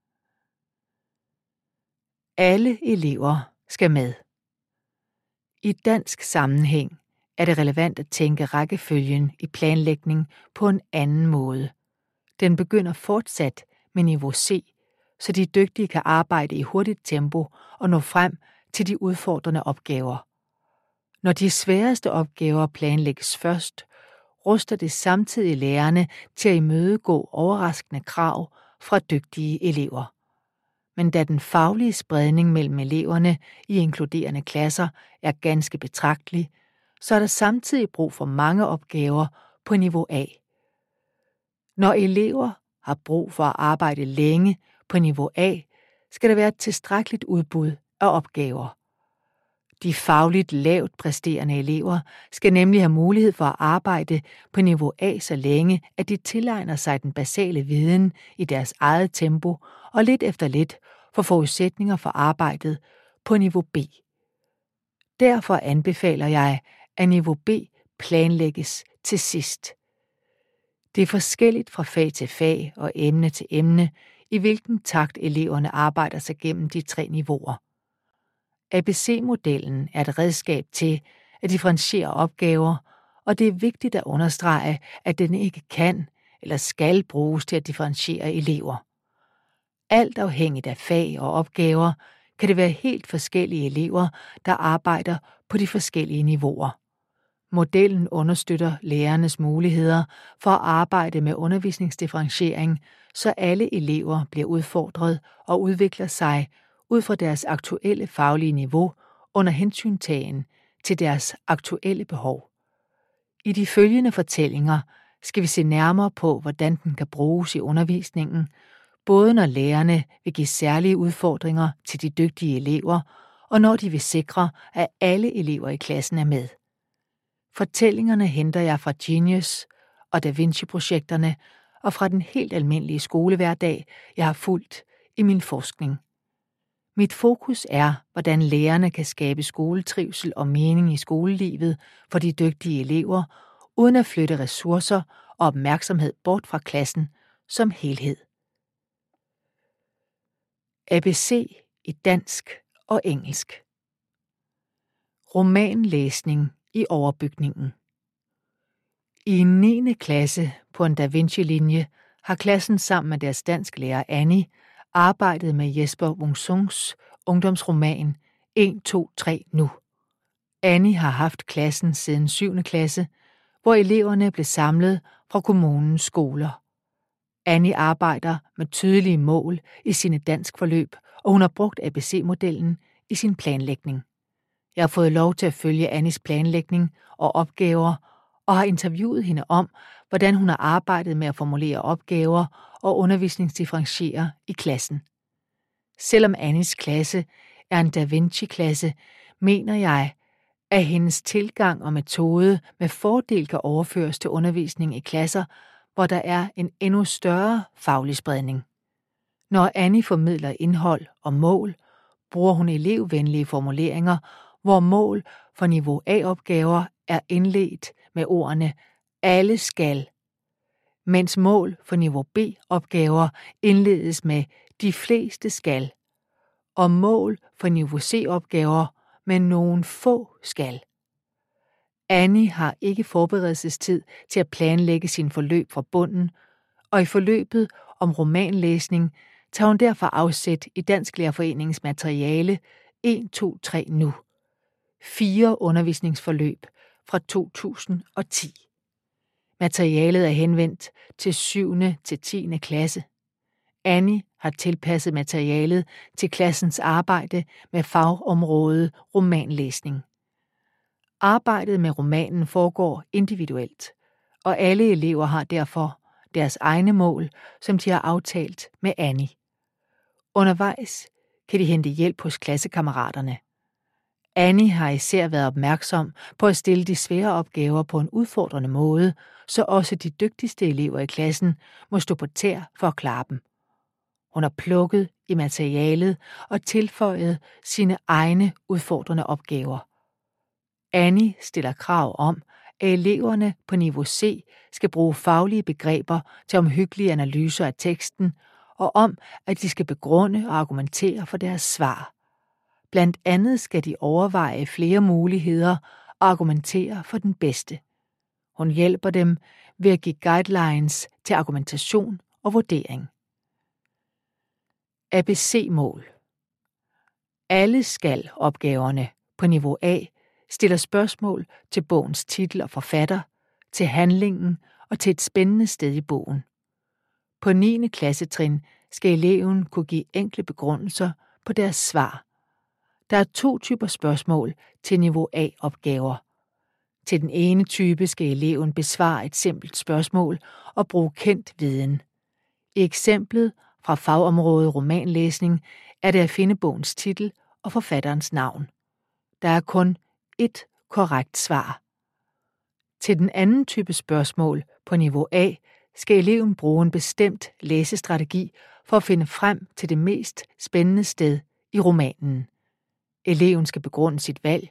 Alle elever skal med. I dansk sammenhæng er det relevant at tænke rækkefølgen i planlægning på en anden måde. Den begynder fortsat med niveau C, så de dygtige kan arbejde i hurtigt tempo og nå frem til de udfordrende opgaver. Når de sværeste opgaver planlægges først, ruster det samtidig lærerne til at imødegå overraskende krav fra dygtige elever. Men da den faglige spredning mellem eleverne i inkluderende klasser er ganske betragtelig, så er der samtidig brug for mange opgaver på niveau A. Når elever har brug for at arbejde længe på niveau A, skal der være et tilstrækkeligt udbud af opgaver. De fagligt lavt præsterende elever skal nemlig have mulighed for at arbejde på niveau A så længe, at de tilegner sig den basale viden i deres eget tempo og lidt efter lidt får forudsætninger for arbejdet på niveau B. Derfor anbefaler jeg, at niveau B planlægges til sidst. Det er forskelligt fra fag til fag og emne til emne, i hvilken takt eleverne arbejder sig gennem de tre niveauer. A B C-modellen er et redskab til at differentiere opgaver, og det er vigtigt at understrege, at den ikke kan eller skal bruges til at differentiere elever. Alt afhængigt af fag og opgaver kan det være helt forskellige elever, der arbejder på de forskellige niveauer. Modellen understøtter lærernes muligheder for at arbejde med undervisningsdifferentiering, så alle elever bliver udfordret og udvikler sig ud fra deres aktuelle faglige niveau under hensyntagen til deres aktuelle behov. I de følgende fortællinger skal vi se nærmere på, hvordan den kan bruges i undervisningen, både når lærerne vil give særlige udfordringer til de dygtige elever, og når de vil sikre, at alle elever i klassen er med. Fortællingerne henter jeg fra Genius og Da Vinci-projekterne og fra den helt almindelige skolehverdag, jeg har fulgt i min forskning. Mit fokus er, hvordan lærerne kan skabe skoletrivsel og mening i skolelivet for de dygtige elever, uden at flytte ressourcer og opmærksomhed bort fra klassen som helhed. A B C i dansk og engelsk. Romanlæsning i overbygningen. I niende klasse på en Da Vinci-linje har klassen sammen med deres dansklærer Annie arbejdet med Jesper Wung-Sungs ungdomsroman en, to, tre, nu. Annie har haft klassen siden syvende klasse, hvor eleverne blev samlet fra kommunens skoler. Annie arbejder med tydelige mål i sine danskforløb, og hun har brugt A B C-modellen i sin planlægning. Jeg har fået lov til at følge Annies planlægning og opgaver, og har interviewet hende om, hvordan hun har arbejdet med at formulere opgaver og undervisningsdifferentiere i klassen. Selvom Annies klasse er en Da Vinci-klasse, mener jeg, at hendes tilgang og metode med fordel kan overføres til undervisning i klasser, hvor der er en endnu større faglig spredning. Når Annie formidler indhold og mål, bruger hun elevvenlige formuleringer, hvor mål for niveau A-opgaver er indledt med ordene alle skal, mens mål for niveau B-opgaver indledes med de fleste skal, og mål for niveau C-opgaver med nogle få skal. Annie har ikke forberedelsestid til at planlægge sin forløb fra bunden, og i forløbet om romanlæsning tager hun derfor afsæt i Dansklærerforeningens materiale en, to, tre, nu. Fire undervisningsforløb fra to tusind og ti. Materialet er henvendt til syvende til tiende klasse. Annie har tilpasset materialet til klassens arbejde med fagområdet romanlæsning. Arbejdet med romanen foregår individuelt, og alle elever har derfor deres egne mål, som de har aftalt med Annie. Undervejs kan de hente hjælp hos klassekammeraterne. Annie har især været opmærksom på at stille de svære opgaver på en udfordrende måde, så også de dygtigste elever i klassen må stå på tæer for at klare dem. Hun har plukket i materialet og tilføjet sine egne udfordrende opgaver. Annie stiller krav om, at eleverne på niveau C skal bruge faglige begreber til omhyggelige analyser af teksten, og om, at de skal begrunde og argumentere for deres svar. Blandt andet skal de overveje flere muligheder og argumentere for den bedste. Hun hjælper dem ved at give guidelines til argumentation og vurdering. A B C-mål. Alle skal opgaverne på niveau A stiller spørgsmål til bogens titel og forfatter, til handlingen og til et spændende sted i bogen. På niende klassetrin skal eleven kunne give enkle begrundelser på deres svar. Der er to typer spørgsmål til niveau A-opgaver. Til den ene type skal eleven besvare et simpelt spørgsmål og bruge kendt viden. I eksemplet fra fagområdet romanlæsning er det at finde bogens titel og forfatterens navn. Der er kun ét korrekt svar. Til den anden type spørgsmål på niveau A skal eleven bruge en bestemt læsestrategi for at finde frem til det mest spændende sted i romanen. Eleven skal begrunde sit valg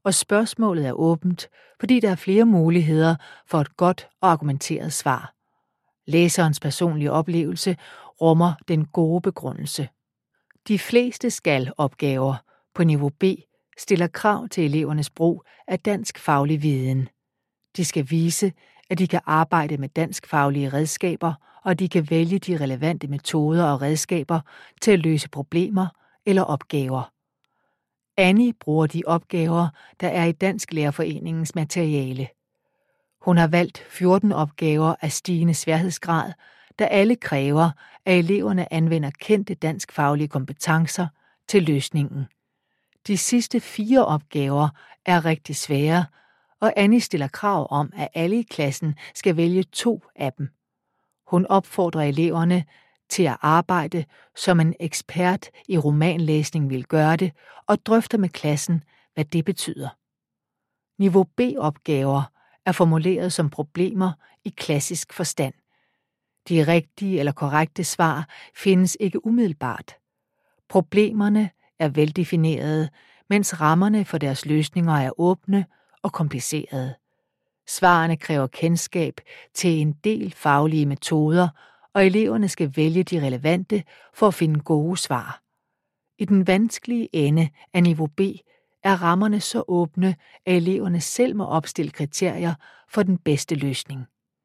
og spørgsmålet er åbent, fordi der er flere muligheder for et godt og argumenteret svar. Læserens personlige oplevelse rummer den gode begrundelse. De fleste skal-opgaver på niveau B stiller krav til elevernes brug af dansk faglig viden. De skal vise, at de kan arbejde med danskfaglige redskaber, og de kan vælge de relevante metoder og redskaber til at løse problemer eller opgaver. Annie bruger de opgaver, der er i Dansk Lærerforeningens materiale. Hun har valgt fjorten opgaver af stigende sværhedsgrad, der alle kræver, at eleverne anvender kendte danskfaglige kompetencer til løsningen. De sidste fire opgaver er rigtig svære, og Annie stiller krav om, at alle i klassen skal vælge to af dem. Hun opfordrer eleverne til at arbejde, som en ekspert i romanlæsning vil gøre det, og drøfter med klassen, hvad det betyder. Niveau B-opgaver er formuleret som problemer i klassisk forstand. De rigtige eller korrekte svar findes ikke umiddelbart. Problemerne er veldefinerede, mens rammerne for deres løsninger er åbne og komplicerede. Svarene kræver kendskab til en del faglige metoder, og eleverne skal vælge de relevante for at finde gode svar. I den vanskelige ende af niveau B er rammerne så åbne, at eleverne selv må opstille kriterier for den bedste løsning.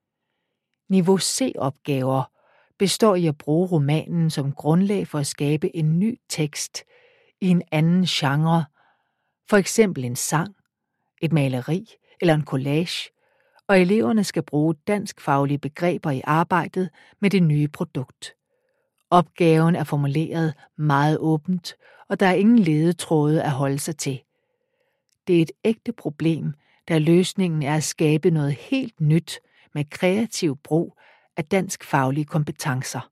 Niveau C-opgaver består i at bruge romanen som grundlag for at skabe en ny tekst i en anden genre, for eksempel en sang, et maleri eller en collage, og eleverne skal bruge danskfaglige begreber i arbejdet med det nye produkt. Opgaven er formuleret meget åbent, og der er ingen ledetråde at holde sig til. Det er et ægte problem, da løsningen er at skabe noget helt nyt med kreativ brug af danskfaglige kompetencer.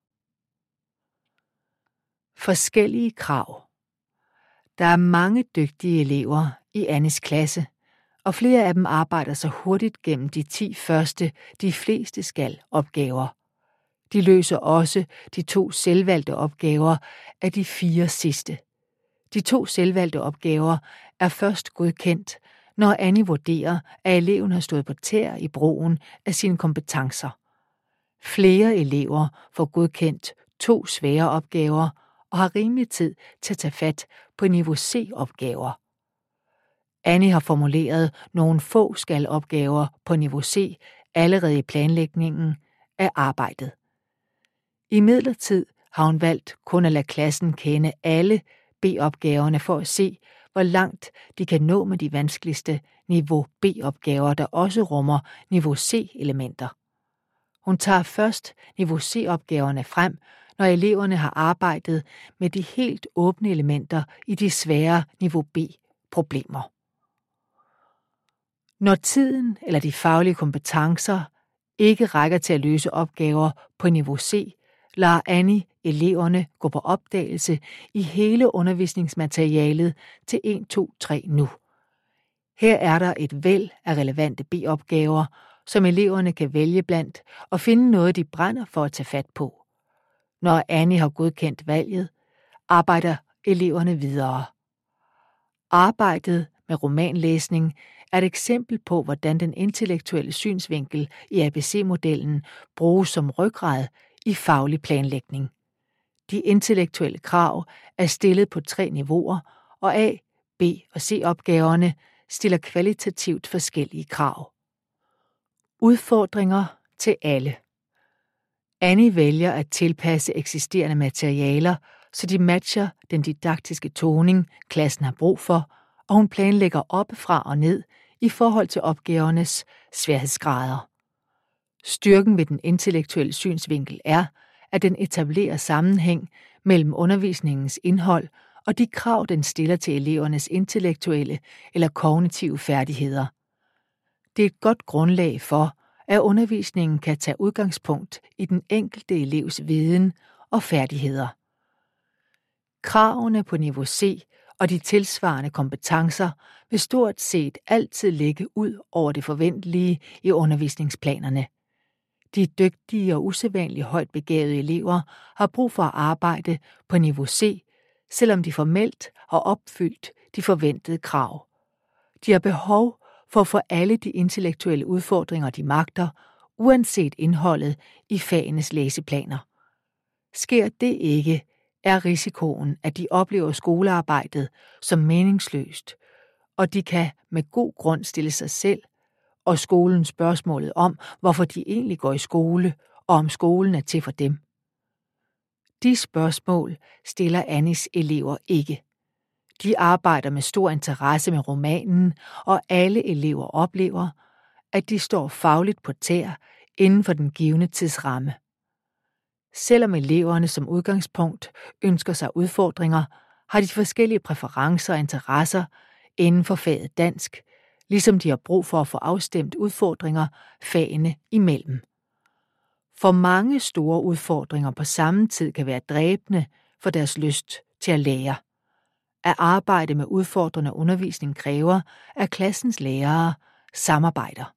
Forskellige krav. Der er mange dygtige elever i Annies klasse, og flere af dem arbejder så hurtigt gennem de ti første, de fleste skal-opgaver. De løser også de to selvvalgte opgaver af de fire sidste. De to selvvalgte opgaver er først godkendt, når Annie vurderer, at eleven har stået på tæer i brugen af sine kompetencer. Flere elever får godkendt to svære opgaver og har rimelig tid til at tage fat på niveau C-opgaver. Annie har formuleret nogle få skal-opgaver på niveau C allerede i planlægningen af arbejdet. Imidlertid har hun valgt kun at lade klassen kende alle B-opgaverne for at se, hvor langt de kan nå med de vanskeligste niveau B-opgaver, der også rummer niveau C-elementer. Hun tager først niveau C-opgaverne frem, når eleverne har arbejdet med de helt åbne elementer i de svære niveau B-problemer. Når tiden eller de faglige kompetencer ikke rækker til at løse opgaver på niveau C, lader Annie eleverne gå på opdagelse i hele undervisningsmaterialet til et, to, tre nu. Her er der et væld af relevante B-opgaver, som eleverne kan vælge blandt og finde noget, de brænder for at tage fat på. Når Annie har godkendt valget, arbejder eleverne videre. Arbejdet med romanlæsning er et eksempel på, hvordan den intellektuelle synsvinkel i A B C-modellen bruges som ryggrad i faglig planlægning. De intellektuelle krav er stillet på tre niveauer, og A, B og C-opgaverne stiller kvalitativt forskellige krav. Udfordringer til alle. Annie vælger at tilpasse eksisterende materialer, så de matcher den didaktiske toning, klassen har brug for, og hun planlægger oppefra og ned i forhold til opgavernes sværhedsgrader. Styrken ved den intellektuelle synsvinkel er, at den etablerer sammenhæng mellem undervisningens indhold og de krav, den stiller til elevernes intellektuelle eller kognitive færdigheder. Det er et godt grundlag for, at undervisningen kan tage udgangspunkt i den enkelte elevs viden og færdigheder. Kravene på niveau C og de tilsvarende kompetencer vil stort set altid ligge ud over det forventelige i undervisningsplanerne. De dygtige og usædvanligt højt begavede elever har brug for at arbejde på niveau C, selvom de formelt har opfyldt de forventede krav. De har behov for at få alle de intellektuelle udfordringer, de magter, uanset indholdet i fagenes læseplaner. Sker det ikke, er risikoen, at de oplever skolearbejdet som meningsløst, og de kan med god grund stille sig selv og skolen spørgsmålet om, hvorfor de egentlig går i skole, og om skolen er til for dem. De spørgsmål stiller Annies elever ikke. De arbejder med stor interesse med romanen, og alle elever oplever, at de står fagligt på tæer inden for den givne tidsramme. Selvom eleverne som udgangspunkt ønsker sig udfordringer, har de forskellige præferencer og interesser inden for faget dansk, ligesom de har brug for at få afstemt udfordringer fagene imellem. For mange store udfordringer på samme tid kan være dræbende for deres lyst til at lære. At arbejde med udfordrende undervisning kræver, at klassens lærere samarbejder.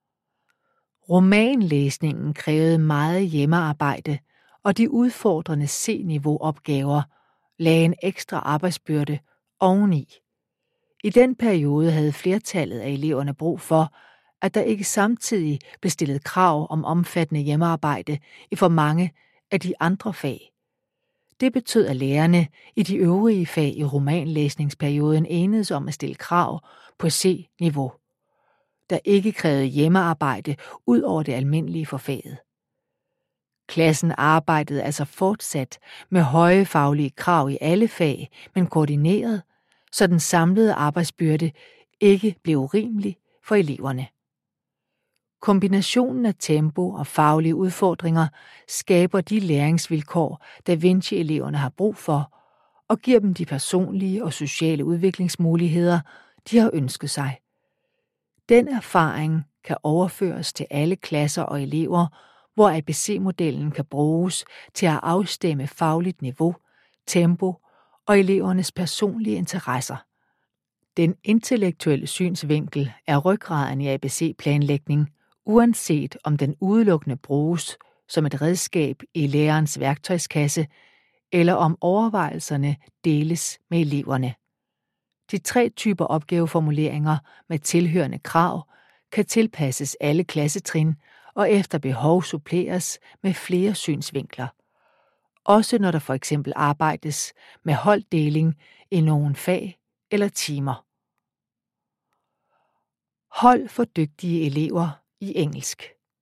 Romanlæsningen krævede meget hjemmearbejde, og de udfordrende C-niveau-opgaver lagde en ekstra arbejdsbyrde oveni. I den periode havde flertallet af eleverne brug for, at der ikke samtidig blev stillet krav om omfattende hjemmearbejde i for mange af de andre fag. Det betød, at lærerne i de øvrige fag i romanlæsningsperioden enedes om at stille krav på C-niveau, der ikke krævede hjemmearbejde ud over det almindelige for faget. Klassen arbejdede altså fortsat med høje faglige krav i alle fag, men koordineret, så den samlede arbejdsbyrde ikke blev urimelig for eleverne. Kombinationen af tempo og faglige udfordringer skaber de læringsvilkår, Da Vinci-eleverne har brug for, og giver dem de personlige og sociale udviklingsmuligheder, de har ønsket sig. Den erfaring kan overføres til alle klasser og elever, hvor A B C-modellen kan bruges til at afstemme fagligt niveau, tempo og elevernes personlige interesser. Den intellektuelle synsvinkel er ryggraden i A B C-planlægning, uanset om den udelukkende bruges som et redskab i lærerens værktøjskasse, eller om overvejelserne deles med eleverne. De tre typer opgaveformuleringer med tilhørende krav kan tilpasses alle klassetrin og efter behov suppleres med flere synsvinkler. Også når der for eksempel arbejdes med holddeling i nogle fag eller timer. Hold for dygtige elever i engelsk.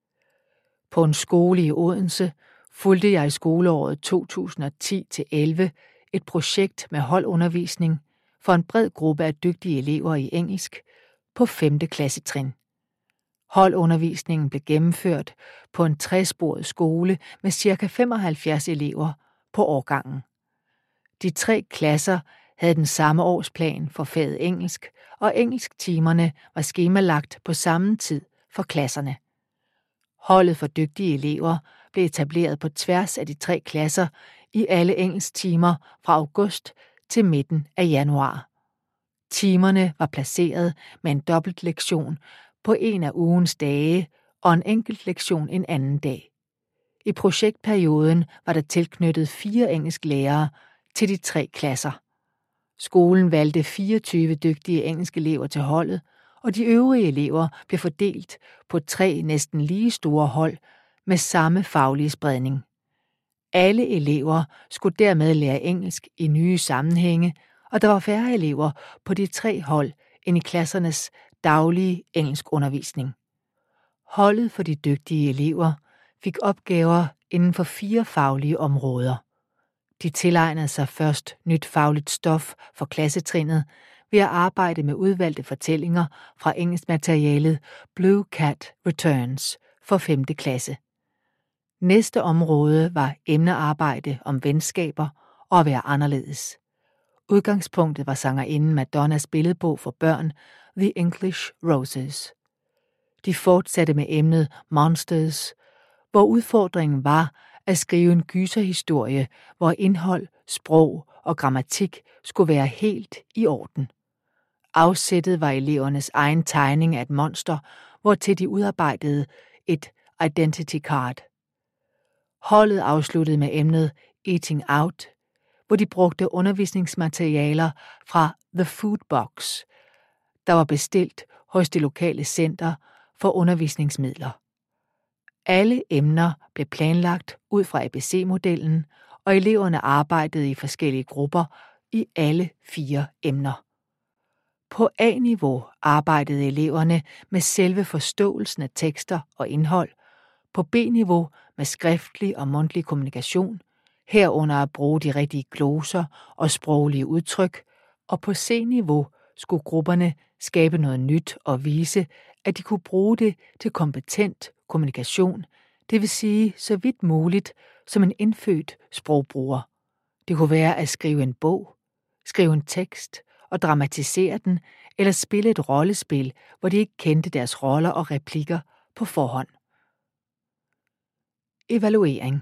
På en skole i Odense fulgte jeg i skoleåret to tusind og ti til elleve et projekt med holdundervisning for en bred gruppe af dygtige elever i engelsk på femte klassetrin. Holdundervisningen blev gennemført på en tresporet skole med ca. femoghalvfjerds elever på årgangen. De tre klasser havde den samme årsplan for faget engelsk, og engelsktimerne var skemalagt på samme tid for klasserne. Holdet for dygtige elever blev etableret på tværs af de tre klasser i alle engelsktimer fra august til midten af januar. Timerne var placeret med en dobbelt lektion på en af ugens dage og en enkelt lektion en anden dag. I projektperioden var der tilknyttet fire engelsklærere til de tre klasser. Skolen valgte fireogtyve dygtige engelskelever til holdet, og de øvrige elever blev fordelt på tre næsten lige store hold med samme faglige spredning. Alle elever skulle dermed lære engelsk i nye sammenhænge, og der var færre elever på de tre hold end i klassernes daglige engelskundervisning. Holdet for de dygtige elever fik opgaver inden for fire faglige områder. De tilegnede sig først nyt fagligt stof for klassetrinnet ved at arbejde med udvalgte fortællinger fra engelskmaterialet Blue Cat Returns for femte klasse. Næste område var emnearbejde om venskaber og at være anderledes. Udgangspunktet var sangerinden Madonnas billedbog for børn, The English Roses. De fortsatte med emnet Monsters, hvor udfordringen var at skrive en gyserhistorie, hvor indhold, sprog og grammatik skulle være helt i orden. Afsættet var elevernes egen tegning af et monster, hvortil de udarbejdede et identity card. Holdet afsluttede med emnet Eating Out, hvor de brugte undervisningsmaterialer fra The Food Box, der var bestilt hos det lokale center for undervisningsmidler. Alle emner blev planlagt ud fra A B C-modellen, og eleverne arbejdede i forskellige grupper i alle fire emner. På A-niveau arbejdede eleverne med selve forståelsen af tekster og indhold, på B-niveau med skriftlig og mundtlig kommunikation, herunder at bruge de rigtige gloser og sproglige udtryk, og på C-niveau skulle grupperne skabe noget nyt og vise, at de kunne bruge det til kompetent kommunikation, det vil sige så vidt muligt som en indfødt sprogbruger. Det kunne være at skrive en bog, skrive en tekst og dramatisere den, eller spille et rollespil, hvor de ikke kendte deres roller og replikker på forhånd. Evaluering.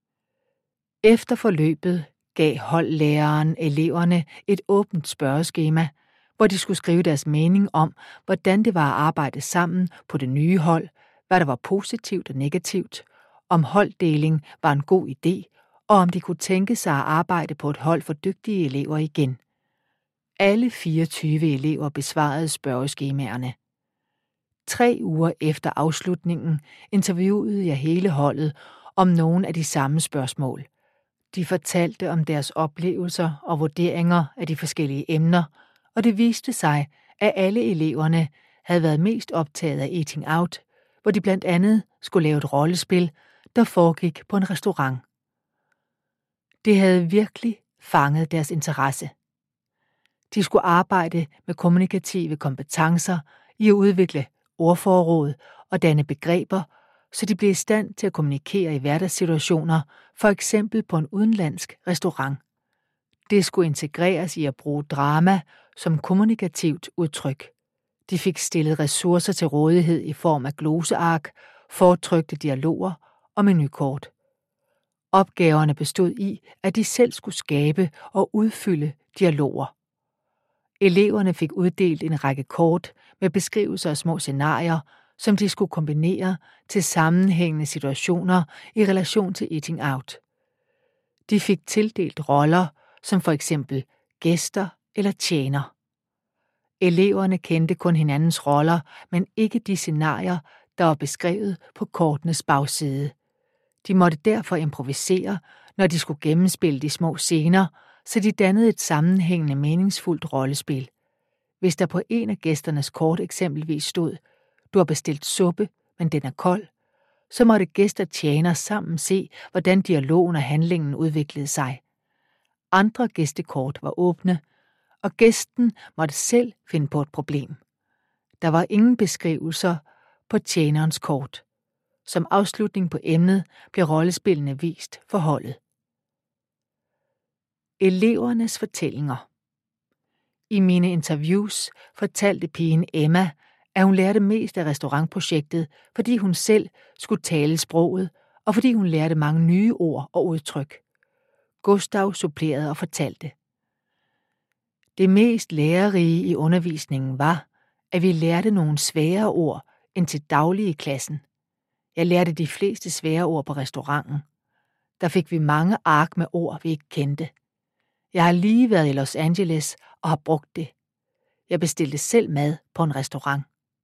Efter forløbet gav holdlæreren eleverne et åbent spørgeskema, hvor de skulle skrive deres mening om, hvordan det var at arbejde sammen på det nye hold, hvad der var positivt og negativt, om holddeling var en god idé, og om de kunne tænke sig at arbejde på et hold for dygtige elever igen. Alle fireogtyve elever besvarede spørgeskemaerne. Tre uger efter afslutningen interviewede jeg hele holdet om nogle af de samme spørgsmål. De fortalte om deres oplevelser og vurderinger af de forskellige emner, og det viste sig, at alle eleverne havde været mest optaget af Eating Out, hvor de blandt andet skulle lave et rollespil, der foregik på en restaurant. Det havde virkelig fanget deres interesse. De skulle arbejde med kommunikative kompetencer i at udvikle ordforråd og danne begreber, så de blev i stand til at kommunikere i hverdagssituationer, for eksempel på en udenlandsk restaurant. Det skulle integreres i at bruge drama som kommunikativt udtryk. De fik stillet ressourcer til rådighed i form af gloseark, fortrykte dialoger og menukort. Opgaverne bestod i, at de selv skulle skabe og udfylde dialoger. Eleverne fik uddelt en række kort med beskrivelser af små scenarier, som de skulle kombinere til sammenhængende situationer i relation til Eating Out. De fik tildelt roller, som for eksempel gæster eller tjener. Eleverne kendte kun hinandens roller, men ikke de scenarier, der var beskrevet på kortenes bagside. De måtte derfor improvisere, når de skulle gennemspille de små scener, så de dannede et sammenhængende meningsfuldt rollespil. Hvis der på en af gæsternes kort eksempelvis stod, du har bestilt suppe, men den er kold, så måtte gæster og tjener sammen se, hvordan dialogen og handlingen udviklede sig. Andre gæstekort var åbne, og gæsten måtte selv finde på et problem. Der var ingen beskrivelser på tjenerens kort. Som afslutning på emnet blev rollespillene vist for holdet. Elevernes fortællinger. I mine interviews fortalte pigen Emma, at hun lærte mest af restaurantprojektet, fordi hun selv skulle tale sproget, og fordi hun lærte mange nye ord og udtryk. Gustav supplerede og fortalte. Det mest lærerige i undervisningen var, at vi lærte nogle svære ord end til daglig i klassen. Jeg lærte de fleste svære ord på restauranten. Der fik vi mange ark med ord, vi ikke kendte. Jeg har lige været i Los Angeles og har brugt det. Jeg bestilte selv mad på en restaurant.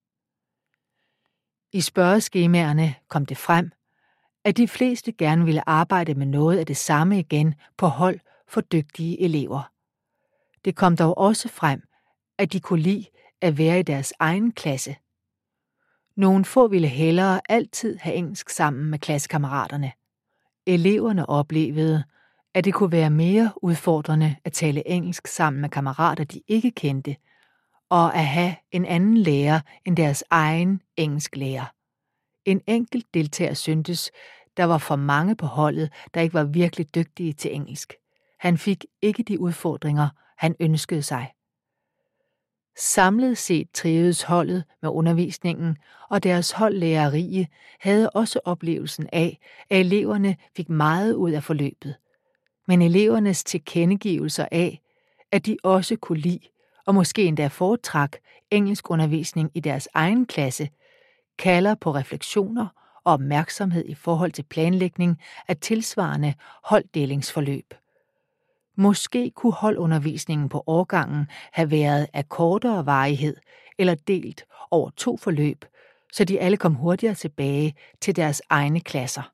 I spørgeskemaerne kom det frem, at de fleste gerne ville arbejde med noget af det samme igen på hold for dygtige elever. Det kom dog også frem, at de kunne lide at være i deres egen klasse. Nogle få ville hellere altid have engelsk sammen med klassekammeraterne. Eleverne oplevede, at det kunne være mere udfordrende at tale engelsk sammen med kammerater, de ikke kendte, og at have en anden lærer end deres egen engelsklærer. En enkelt deltager syntes, der var for mange på holdet, der ikke var virkelig dygtige til engelsk. Han fik ikke de udfordringer, han ønskede sig. Samlet set trivedes holdet med undervisningen, og deres holdlærerige havde også oplevelsen af, at eleverne fik meget ud af forløbet. Men elevernes tilkendegivelser af, at de også kunne lide og måske endda foretrak engelskundervisning i deres egen klasse, kalder på refleksioner og opmærksomhed i forhold til planlægning af tilsvarende holddelingsforløb. Måske kunne holdundervisningen på årgangen have været af kortere varighed eller delt over to forløb, så de alle kom hurtigere tilbage til deres egne klasser.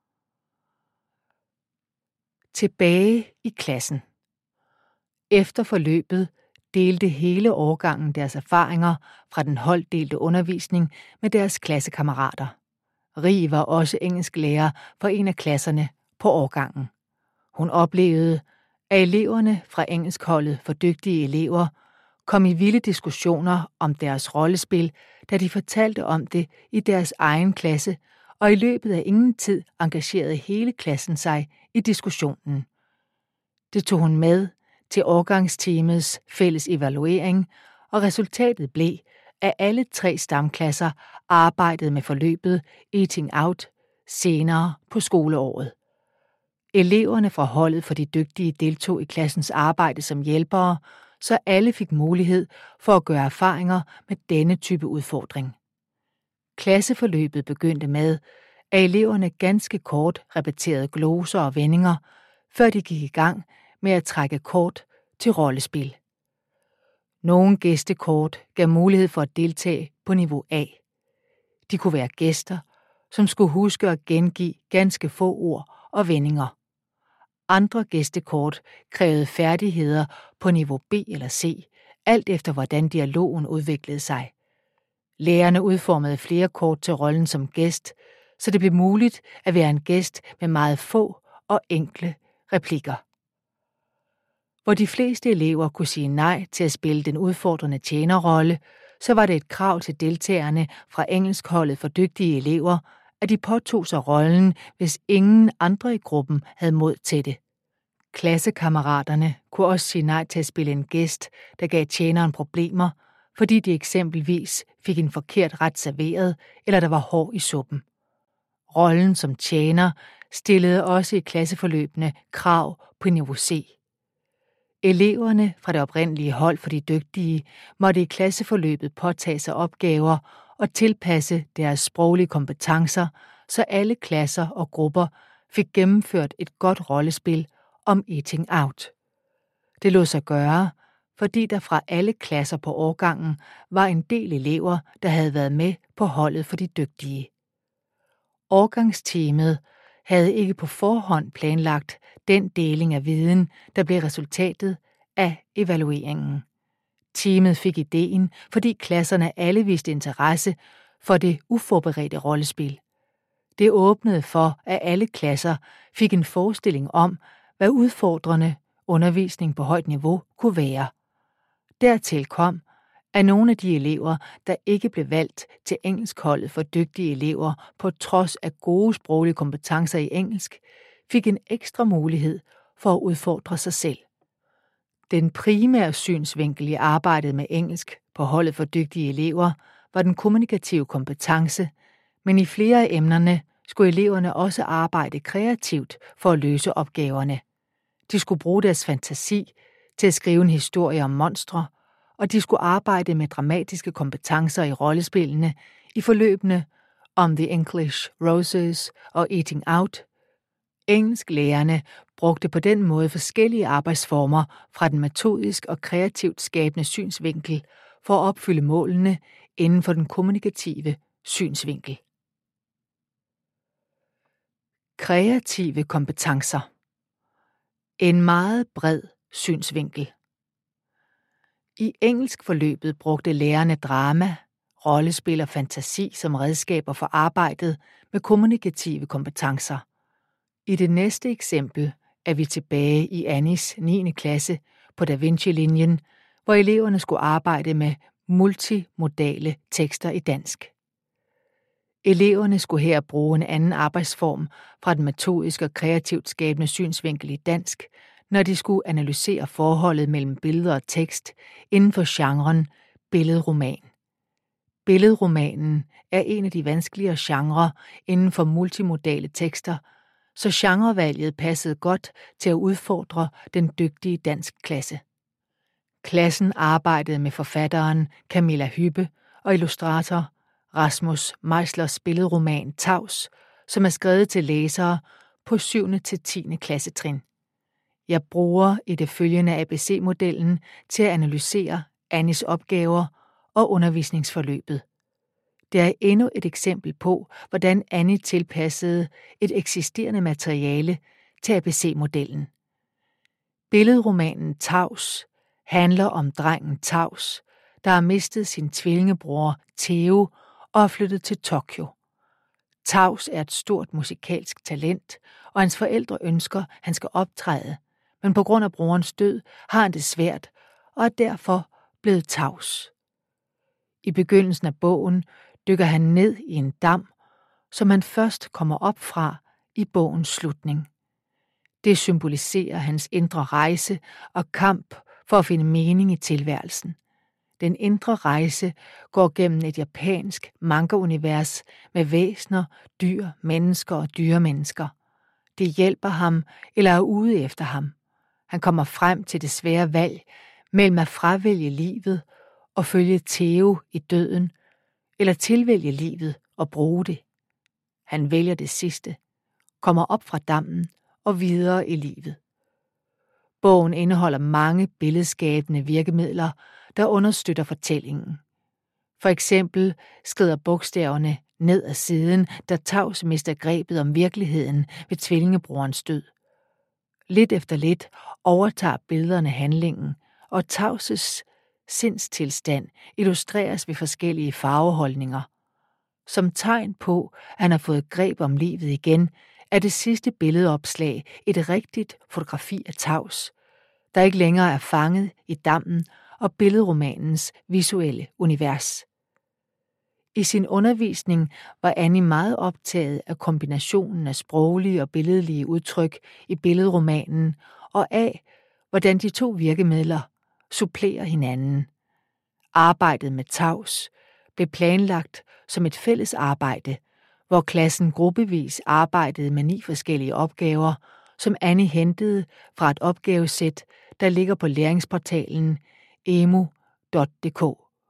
Tilbage i klassen. Efter forløbet delte hele årgangen deres erfaringer fra den holddelte undervisning med deres klassekammerater. Rie var også engelsklærer for en af klasserne på årgangen. Hun oplevede, at eleverne fra engelskholdet for dygtige elever kom i vilde diskussioner om deres rollespil, da de fortalte om det i deres egen klasse, og i løbet af ingen tid engagerede hele klassen sig i diskussionen. Det tog hun med til årgangsteamets fælles evaluering, og resultatet blev, at alle tre stamklasser arbejdede med forløbet Eating Out senere på skoleåret. Eleverne fra holdet for de dygtige deltog i klassens arbejde som hjælpere, så alle fik mulighed for at gøre erfaringer med denne type udfordring. Klasseforløbet begyndte med, at eleverne ganske kort repeterede gloser og vendinger, før de gik i gang med at trække kort til rollespil. Nogle gæstekort gav mulighed for at deltage på niveau A. De kunne være gæster, som skulle huske at gengive ganske få ord og vendinger. Andre gæstekort krævede færdigheder på niveau B eller C, alt efter hvordan dialogen udviklede sig. Lærerne udformede flere kort til rollen som gæst, så det blev muligt at være en gæst med meget få og enkle replikker. Hvor de fleste elever kunne sige nej til at spille den udfordrende tjenerrolle, så var det et krav til deltagerne fra engelskholdet for dygtige elever, at de påtog sig rollen, hvis ingen andre i gruppen havde mod til det. Klassekammeraterne kunne også sige nej til at spille en gæst, der gav tjeneren problemer, fordi de eksempelvis fik en forkert ret serveret, eller der var hår i suppen. Rollen som tjener stillede også i klasseforløbene krav på niveau C. Eleverne fra det oprindelige hold for de dygtige måtte i klasseforløbet påtage sig opgaver og tilpasse deres sproglige kompetencer, så alle klasser og grupper fik gennemført et godt rollespil om Eating Out. Det lod sig gøre, fordi der fra alle klasser på årgangen var en del elever, der havde været med på holdet for de dygtige. Årgangsteamet havde ikke på forhånd planlagt den deling af viden, der blev resultatet af evalueringen. Teamet fik ideen, fordi klasserne alle viste interesse for det uforberedte rollespil. Det åbnede for, at alle klasser fik en forestilling om, hvad udfordrende undervisning på højt niveau kunne være. Dertil kom, at nogle af de elever, der ikke blev valgt til engelskholdet for dygtige elever på trods af gode sproglige kompetencer i engelsk, fik en ekstra mulighed for at udfordre sig selv. Den primære synsvinkel i arbejdet med engelsk på holdet for dygtige elever var den kommunikative kompetence, men i flere af emnerne skulle eleverne også arbejde kreativt for at løse opgaverne. De skulle bruge deres fantasi til at skrive en historie om monstre, og de skulle arbejde med dramatiske kompetencer i rollespillene i forløbene om The English Roses og Eating Out. Engelsklærerne brugte på den måde forskellige arbejdsformer fra den metodisk og kreativt skabende synsvinkel for at opfylde målene inden for den kommunikative synsvinkel. Kreative kompetencer. En meget bred synsvinkel. I engelskforløbet brugte lærerne drama, rollespil og fantasi som redskaber for arbejdet med kommunikative kompetencer. I det næste eksempel er vi tilbage i Annies niende klasse på Da Vinci-linjen, hvor eleverne skulle arbejde med multimodale tekster i dansk. Eleverne skulle her bruge en anden arbejdsform fra den metodiske og kreativt skabende synsvinkel i dansk, når de skulle analysere forholdet mellem billeder og tekst inden for genren billedroman. Billedromanen er en af de vanskeligere genrer inden for multimodale tekster, så genrevalget passede godt til at udfordre den dygtige danskklasse. Klassen arbejdede med forfatteren Camilla Hübbe og illustrator Rasmus Meislers billedroman Tavs, som er skrevet til læsere på syvende til tiende klassetrin. Jeg bruger i det følgende A B C-modellen til at analysere Annies opgaver og undervisningsforløbet. Det er endnu et eksempel på, hvordan Annie tilpassede et eksisterende materiale til A B C-modellen. Billedromanen Tavs handler om drengen Tavs, der har mistet sin tvillingebror Theo og er flyttet til Tokyo. Tavs er et stort musikalsk talent, og hans forældre ønsker, at han skal optræde, men på grund af brorens død har han det svært og er derfor blevet tavs. I begyndelsen af bogen dykker han ned i en dam, som han først kommer op fra i bogens slutning. Det symboliserer hans indre rejse og kamp for at finde mening i tilværelsen. Den indre rejse går gennem et japansk manga-univers med væsner, dyr, mennesker og dyremennesker. Det hjælper ham eller er ude efter ham. Han kommer frem til det svære valg mellem at fravælge livet og følge Theo i døden, eller tilvælge livet og bruge det. Han vælger det sidste, kommer op fra dammen og videre i livet. Bogen indeholder mange billedskabende virkemidler, der understøtter fortællingen. For eksempel skrider bogstaverne ned ad siden, da Tavs mister grebet om virkeligheden ved tvillingebrorens død. Lidt efter lidt overtager billederne handlingen, og Tavs' sindstilstand illustreres ved forskellige farveholdninger. Som tegn på, at han har fået greb om livet igen, er det sidste billedopslag et rigtigt fotografi af Tavs, der ikke længere er fanget i dammen og billedromanens visuelle univers. I sin undervisning var Annie meget optaget af kombinationen af sproglige og billedlige udtryk i billedromanen og af, hvordan de to virkemidler supplerer hinanden. Arbejdet med Tavs blev planlagt som et fælles arbejde, hvor klassen gruppevis arbejdede med ni forskellige opgaver, som Annie hentede fra et opgavesæt, der ligger på læringsportalen emu punktum d k.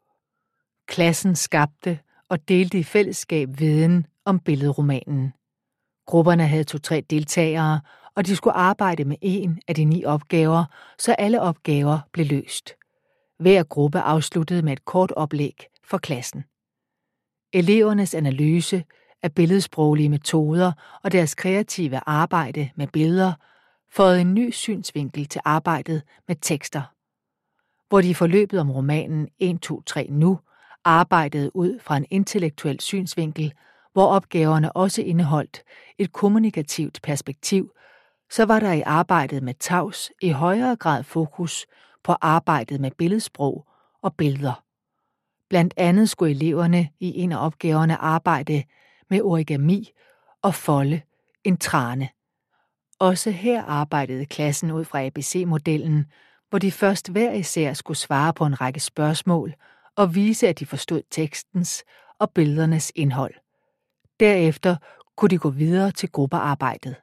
Klassen skabte og delte i fællesskab viden om billedromanen. Grupperne havde to-tre deltagere, og de skulle arbejde med en af de ni opgaver, så alle opgaver blev løst. Hver gruppe afsluttede med et kort oplæg for klassen. Elevernes analyse af billedsproglige metoder og deres kreative arbejde med billeder fåede en ny synsvinkel til arbejdet med tekster, hvor de i forløbet om romanen en, to, tre nu arbejdede ud fra en intellektuel synsvinkel, hvor opgaverne også indeholdt et kommunikativt perspektiv, så var der i arbejdet med Tavs i højere grad fokus på arbejdet med billedsprog og billeder. Blandt andet skulle eleverne i en af opgaverne arbejde med origami og folde en trane. Også her arbejdede klassen ud fra A B C-modellen, hvor de først hver især skulle svare på en række spørgsmål og vise, at de forstod tekstens og billedernes indhold. Derefter kunne de gå videre til gruppearbejdet.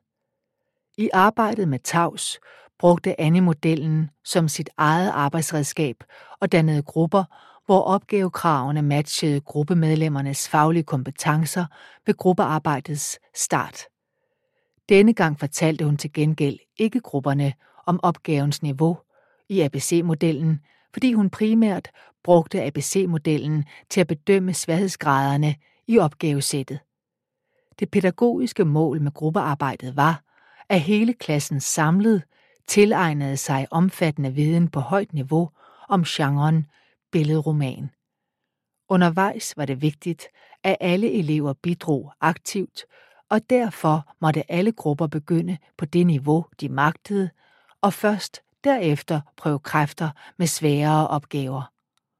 I arbejdet med Tavs brugte Annie-modellen som sit eget arbejdsredskab og dannede grupper, hvor opgavekravene matchede gruppemedlemmernes faglige kompetencer ved gruppearbejdets start. Denne gang fortalte hun til gengæld ikke grupperne om opgavens niveau i A B C-modellen, fordi hun primært brugte A B C-modellen til at bedømme sværhedsgraderne i opgavesættet. Det pædagogiske mål med gruppearbejdet var, at hele klassen samlet tilegnede sig omfattende viden på højt niveau om genren billedroman. Undervejs var det vigtigt, at alle elever bidrog aktivt, og derfor måtte alle grupper begynde på det niveau, de magtede, og først derefter prøve kræfter med sværere opgaver.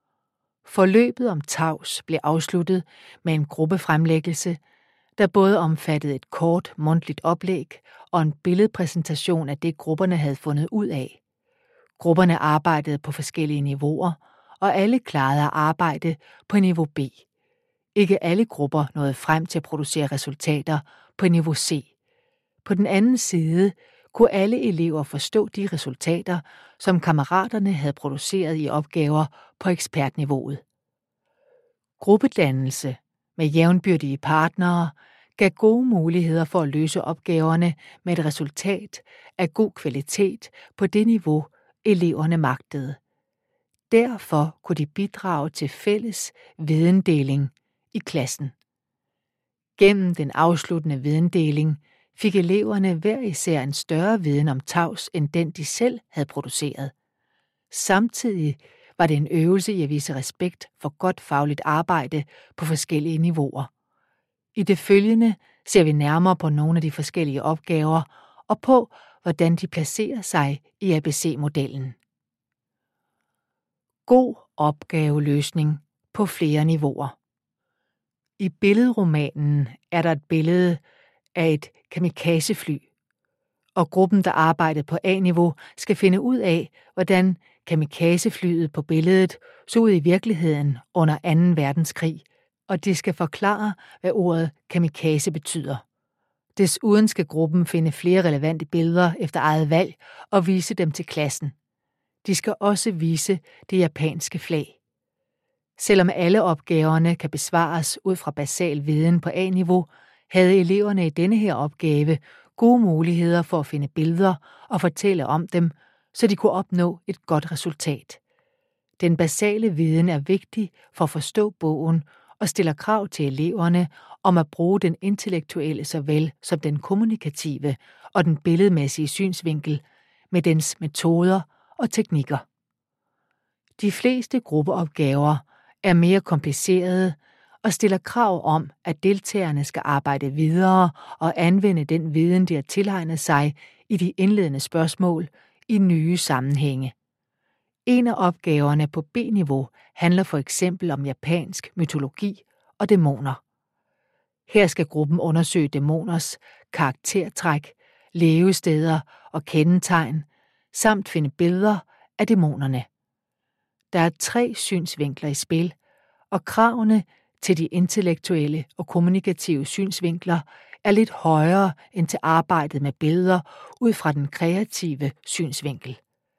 Forløbet om Tavs blev afsluttet med en gruppefremlæggelse, der både omfattede et kort mundtligt oplæg og en billedpræsentation af det, grupperne havde fundet ud af. Grupperne arbejdede på forskellige niveauer, og alle klarede at arbejde på niveau B. Ikke alle grupper nåede frem til at producere resultater på niveau C. På den anden side kunne alle elever forstå de resultater, som kammeraterne havde produceret i opgaver på ekspertniveauet. Gruppedannelse med jævnbyrdige partnere gav gode muligheder for at løse opgaverne med et resultat af god kvalitet på det niveau, eleverne magtede. derfor kunne de bidrage til fælles videndeling i klassen. Gennem den afsluttende videndeling fik eleverne hver især en større viden om tavs end den, de selv havde produceret. Samtidig var det en øvelse i at vise respekt for godt fagligt arbejde på forskellige niveauer. I det følgende ser vi nærmere på nogle af de forskellige opgaver og på, hvordan de placerer sig i A B C-modellen. God opgaveløsning på flere niveauer. I billedromanen er der et billede af et kamikazefly, og gruppen, der arbejdede på A-niveau, skal finde ud af, hvordan kamikazeflyet på billedet så ud i virkeligheden under anden verdenskrig, og de skal forklare, hvad ordet kamikaze betyder. Desuden skal gruppen finde flere relevante billeder efter eget valg og vise dem til klassen. De skal også vise det japanske flag. Selvom alle opgaverne kan besvares ud fra basal viden på A-niveau, havde eleverne i denne her opgave gode muligheder for at finde billeder og fortælle om dem, så de kunne opnå et godt resultat. Den basale viden er vigtig for at forstå bogen og stiller krav til eleverne om at bruge den intellektuelle såvel som den kommunikative og den billedmæssige synsvinkel med dens metoder og teknikker. De fleste gruppeopgaver er mere komplicerede og stiller krav om, at deltagerne skal arbejde videre og anvende den viden, de har tilegnet sig i de indledende spørgsmål i nye sammenhænge. En af opgaverne på B-niveau handler for eksempel om japansk mytologi og dæmoner. Her skal gruppen undersøge dæmoners karaktertræk, levesteder og kendetegn, samt finde billeder af dæmonerne. Der er tre synsvinkler i spil, og kravene til de intellektuelle og kommunikative synsvinkler er lidt højere end til arbejdet med billeder ud fra den kreative synsvinkel.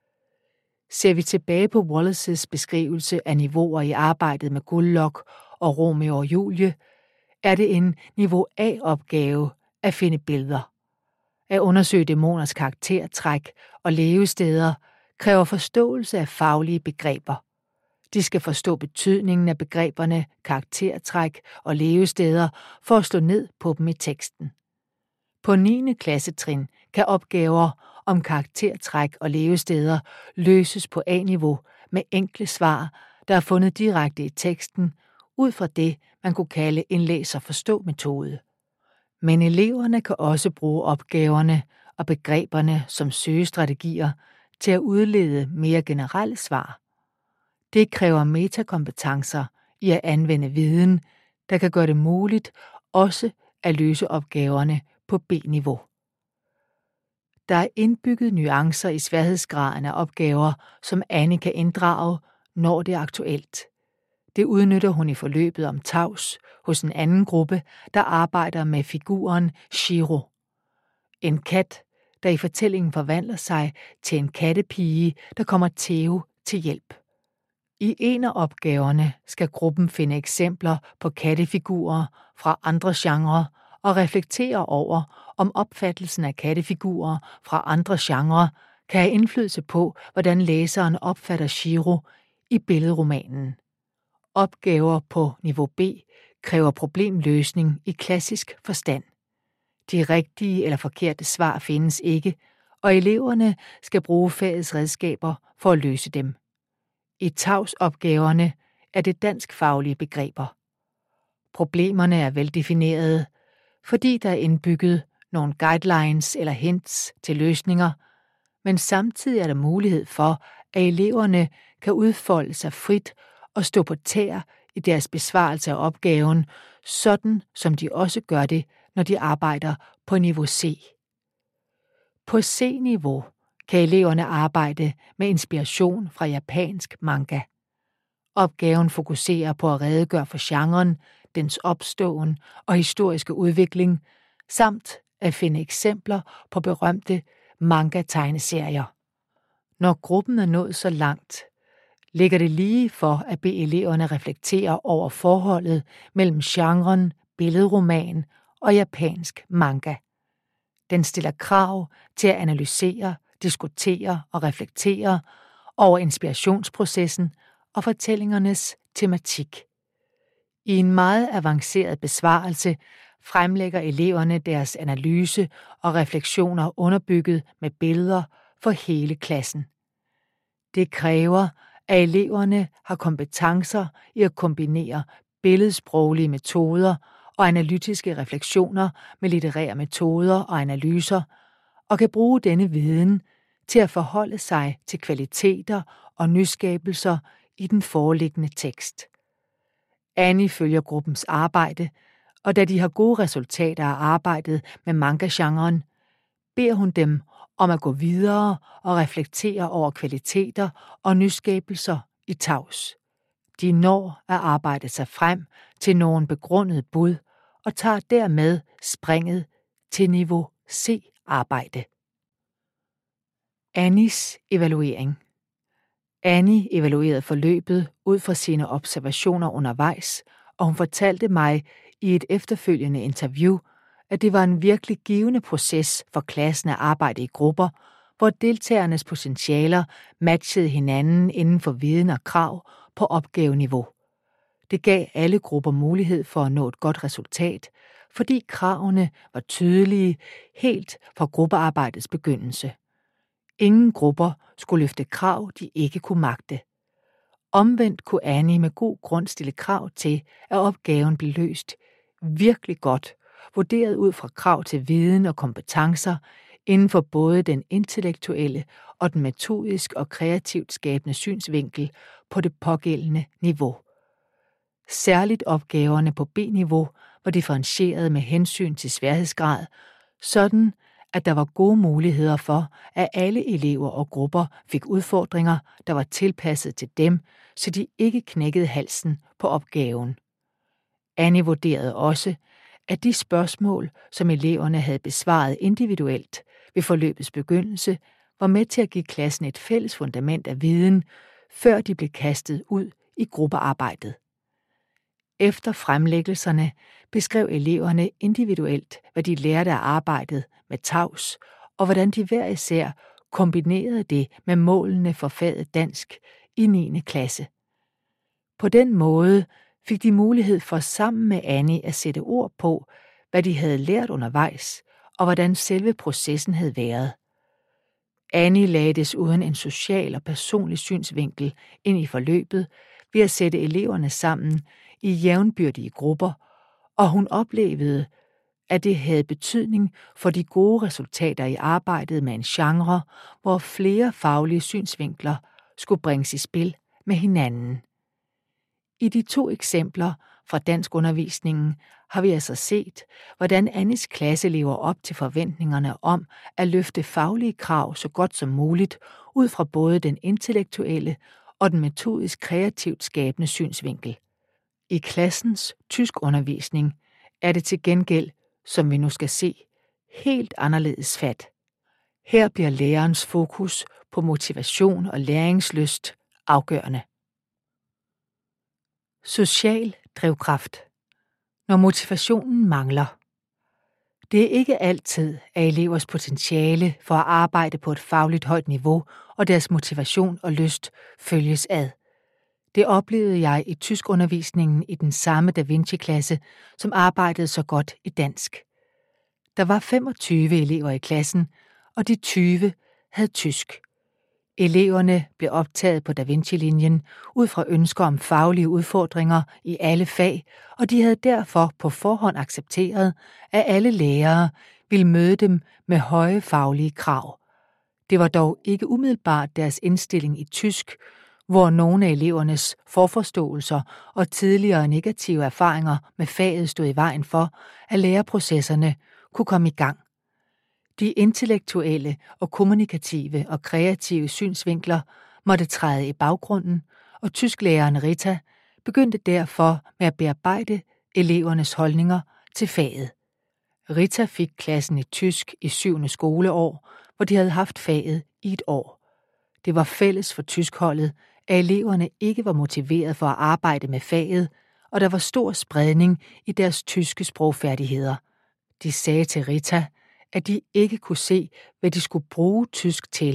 Ser vi tilbage på Wallaces beskrivelse af niveauer i arbejdet med Guldlok og Romeo og Julie, er det en niveau A-opgave at finde billeder. At undersøge dæmoners karaktertræk og levesteder kræver forståelse af faglige begreber. De skal forstå betydningen af begreberne karaktertræk og levesteder for at slå ned på dem i teksten. På niende klassetrin kan opgaver om karaktertræk og levesteder løses på A-niveau med enkle svar, der er fundet direkte i teksten, ud fra det, man kunne kalde en læs-og-forstå-metode. Men eleverne kan også bruge opgaverne og begreberne som søgestrategier til at udlede mere generelle svar. Det kræver metakompetencer i at anvende viden, der kan gøre det muligt også at løse opgaverne på B-niveau. Der er indbygget nuancer i sværhedsgraden af opgaver, som Annie kan inddrage, når det er aktuelt. Det udnytter hun i forløbet om tavs hos en anden gruppe, der arbejder med figuren Shiro. En kat, der i fortællingen forvandler sig til en kattepige, der kommer Theo til hjælp. I en af opgaverne skal gruppen finde eksempler på kattefigurer fra andre genrer og reflektere over, om opfattelsen af kattefigurer fra andre genrer kan have indflydelse på, hvordan læseren opfatter Shiro i billedromanen. Opgaver på niveau B kræver problemløsning i klassisk forstand. De rigtige eller forkerte svar findes ikke, og eleverne skal bruge fagets redskaber for at løse dem. I tavsopgaverne er det danskfaglige begreber. Problemerne er veldefinerede, fordi der er indbygget nogle guidelines eller hints til løsninger, men samtidig er der mulighed for, at eleverne kan udfolde sig frit og stå på tæer i deres besvarelse af opgaven, sådan som de også gør det, når de arbejder på niveau C. På C-niveau kan eleverne arbejde med inspiration fra japansk manga. Opgaven fokuserer på at redegøre for genren, dens opståen og historiske udvikling, samt at finde eksempler på berømte manga-tegneserier. Når gruppen er nået så langt, ligger det lige for at bede eleverne reflektere over forholdet mellem genren, billedroman og japansk manga. Den stiller krav til at analysere, diskutere og reflektere over inspirationsprocessen og fortællingernes tematik. I en meget avanceret besvarelse fremlægger eleverne deres analyse og refleksioner underbygget med billeder for hele klassen. Det kræver, at eleverne har kompetencer i at kombinere billedsproglige metoder og analytiske refleksioner med litterære metoder og analyser, og kan bruge denne viden til at forholde sig til kvaliteter og nyskabelser i den foreliggende tekst. Annie følger gruppens arbejde, og da de har gode resultater af arbejdet med manga-genren, beder hun dem om at gå videre og reflektere over kvaliteter og nyskabelser i tavs. De når at arbejde sig frem til nogle begrundede bud og tager dermed springet til niveau C-arbejde. Annies evaluering. Annie evaluerede forløbet ud fra sine observationer undervejs, og hun fortalte mig i et efterfølgende interview, at det var en virkelig givende proces for klassen at arbejde i grupper, hvor deltagernes potentialer matchede hinanden inden for viden og krav på opgaveniveau. Det gav alle grupper mulighed for at nå et godt resultat, fordi kravene var tydelige helt fra gruppearbejdets begyndelse. Ingen grupper skulle løfte krav, de ikke kunne magte. Omvendt kunne Annie med god grund stille krav til, at opgaven blev løst virkelig godt, vurderet ud fra krav til viden og kompetencer inden for både den intellektuelle og den metodisk og kreativt skabende synsvinkel på det pågældende niveau. Særligt opgaverne på B-niveau var differentieret med hensyn til sværhedsgrad, sådan at der var gode muligheder for, at alle elever og grupper fik udfordringer, der var tilpasset til dem, så de ikke knækkede halsen på opgaven. Annie vurderede også, at de spørgsmål, som eleverne havde besvaret individuelt ved forløbets begyndelse, var med til at give klassen et fælles fundament af viden, før de blev kastet ud i gruppearbejdet. Efter fremlæggelserne beskrev eleverne individuelt, hvad de lærte af arbejdet med tavs, og hvordan de hver især kombinerede det med målene for faget dansk i niende klasse. På den måde fik de mulighed for sammen med Annie at sætte ord på, hvad de havde lært undervejs, og hvordan selve processen havde været. Annie lagde desuden en social og personlig synsvinkel ind i forløbet ved at sætte eleverne sammen i jævnbyrdige grupper, og hun oplevede, at det havde betydning for de gode resultater i arbejdet med en genre, hvor flere faglige synsvinkler skulle bringes i spil med hinanden. I de to eksempler fra danskundervisningen har vi altså set, hvordan Annies klasse lever op til forventningerne om at løfte faglige krav så godt som muligt ud fra både den intellektuelle og den metodisk kreativt skabende synsvinkel. I klassens tyskundervisning er det til gengæld, som vi nu skal se, helt anderledes fat. Her bliver lærerens fokus på motivation og læringslyst afgørende. Social drivkraft. Når motivationen mangler. Det er ikke altid, at elevers potentiale for at arbejde på et fagligt højt niveau og deres motivation og lyst følges ad. Det oplevede jeg i tyskundervisningen i den samme Da Vinci-klasse, som arbejdede så godt i dansk. Der var femogtyve elever i klassen, og de tyve havde tysk. Eleverne blev optaget på Da Vinci-linjen ud fra ønsker om faglige udfordringer i alle fag, og de havde derfor på forhånd accepteret, at alle lærere ville møde dem med høje faglige krav. Det var dog ikke umiddelbart deres indstilling i tysk, hvor nogle af elevernes forforståelser og tidligere negative erfaringer med faget stod i vejen for, at læreprocesserne kunne komme i gang. De intellektuelle og kommunikative og kreative synsvinkler måtte træde i baggrunden, og tysklæreren Rita begyndte derfor med at bearbejde elevernes holdninger til faget. Rita fik klassen i tysk i syvende skoleår, hvor de havde haft faget i et år. Det var fælles for tyskholdet, at eleverne ikke var motiveret for at arbejde med faget, og der var stor spredning i deres tyske sprogfærdigheder. De sagde til Rita, at de ikke kunne se, hvad de skulle bruge tysk til,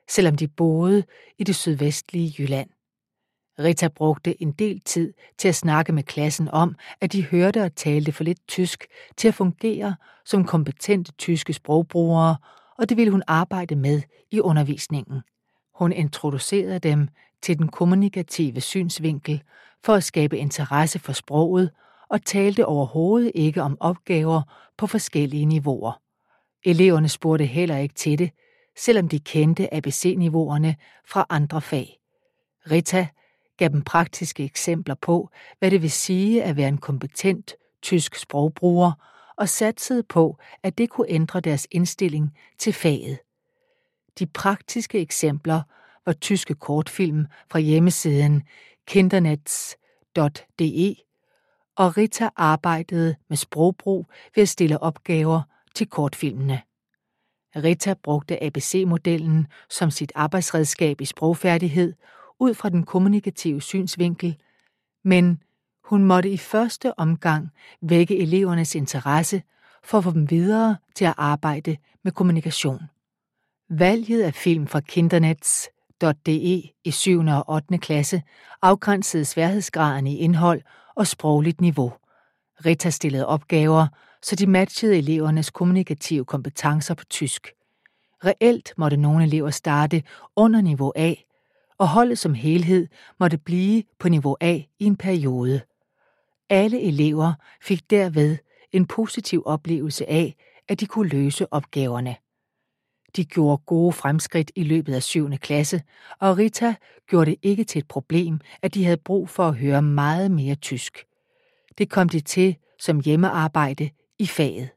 selvom de boede i det sydvestlige Jylland. Rita brugte en del tid til at snakke med klassen om, at de hørte og talte for lidt tysk til at fungere som kompetente tyske sprogbrugere, og det ville hun arbejde med i undervisningen. Hun introducerede dem til den kommunikative synsvinkel for at skabe interesse for sproget og talte overhovedet ikke om opgaver på forskellige niveauer. Eleverne spurgte heller ikke til det, selvom de kendte A B C-niveauerne fra andre fag. Rita gav dem praktiske eksempler på, hvad det vil sige at være en kompetent tysk sprogbruger, og satsede på, at det kunne ændre deres indstilling til faget. De praktiske eksempler var tyske kortfilm fra hjemmesiden kindernetz punktum de, og Rita arbejdede med sprogbrug ved at stille opgaver til kortfilmene. Rita brugte A B C-modellen som sit arbejdsredskab i sprogfærdighed ud fra den kommunikative synsvinkel, men hun måtte i første omgang vække elevernes interesse for at få dem videre til at arbejde med kommunikation. Valget af film fra kindernetz punktum de i syvende og ottende klasse afgrænsede sværhedsgraden i indhold og sprogligt niveau. Rita stillede opgaver, så de matchede elevernes kommunikative kompetencer på tysk. Reelt måtte nogle elever starte under niveau A, og holdet som helhed måtte blive på niveau A i en periode. Alle elever fik derved en positiv oplevelse af, at de kunne løse opgaverne. De gjorde gode fremskridt i løbet af syvende klasse, og Rita gjorde det ikke til et problem, at de havde brug for at høre meget mere tysk. Det kom de til som hjemmearbejde i faget.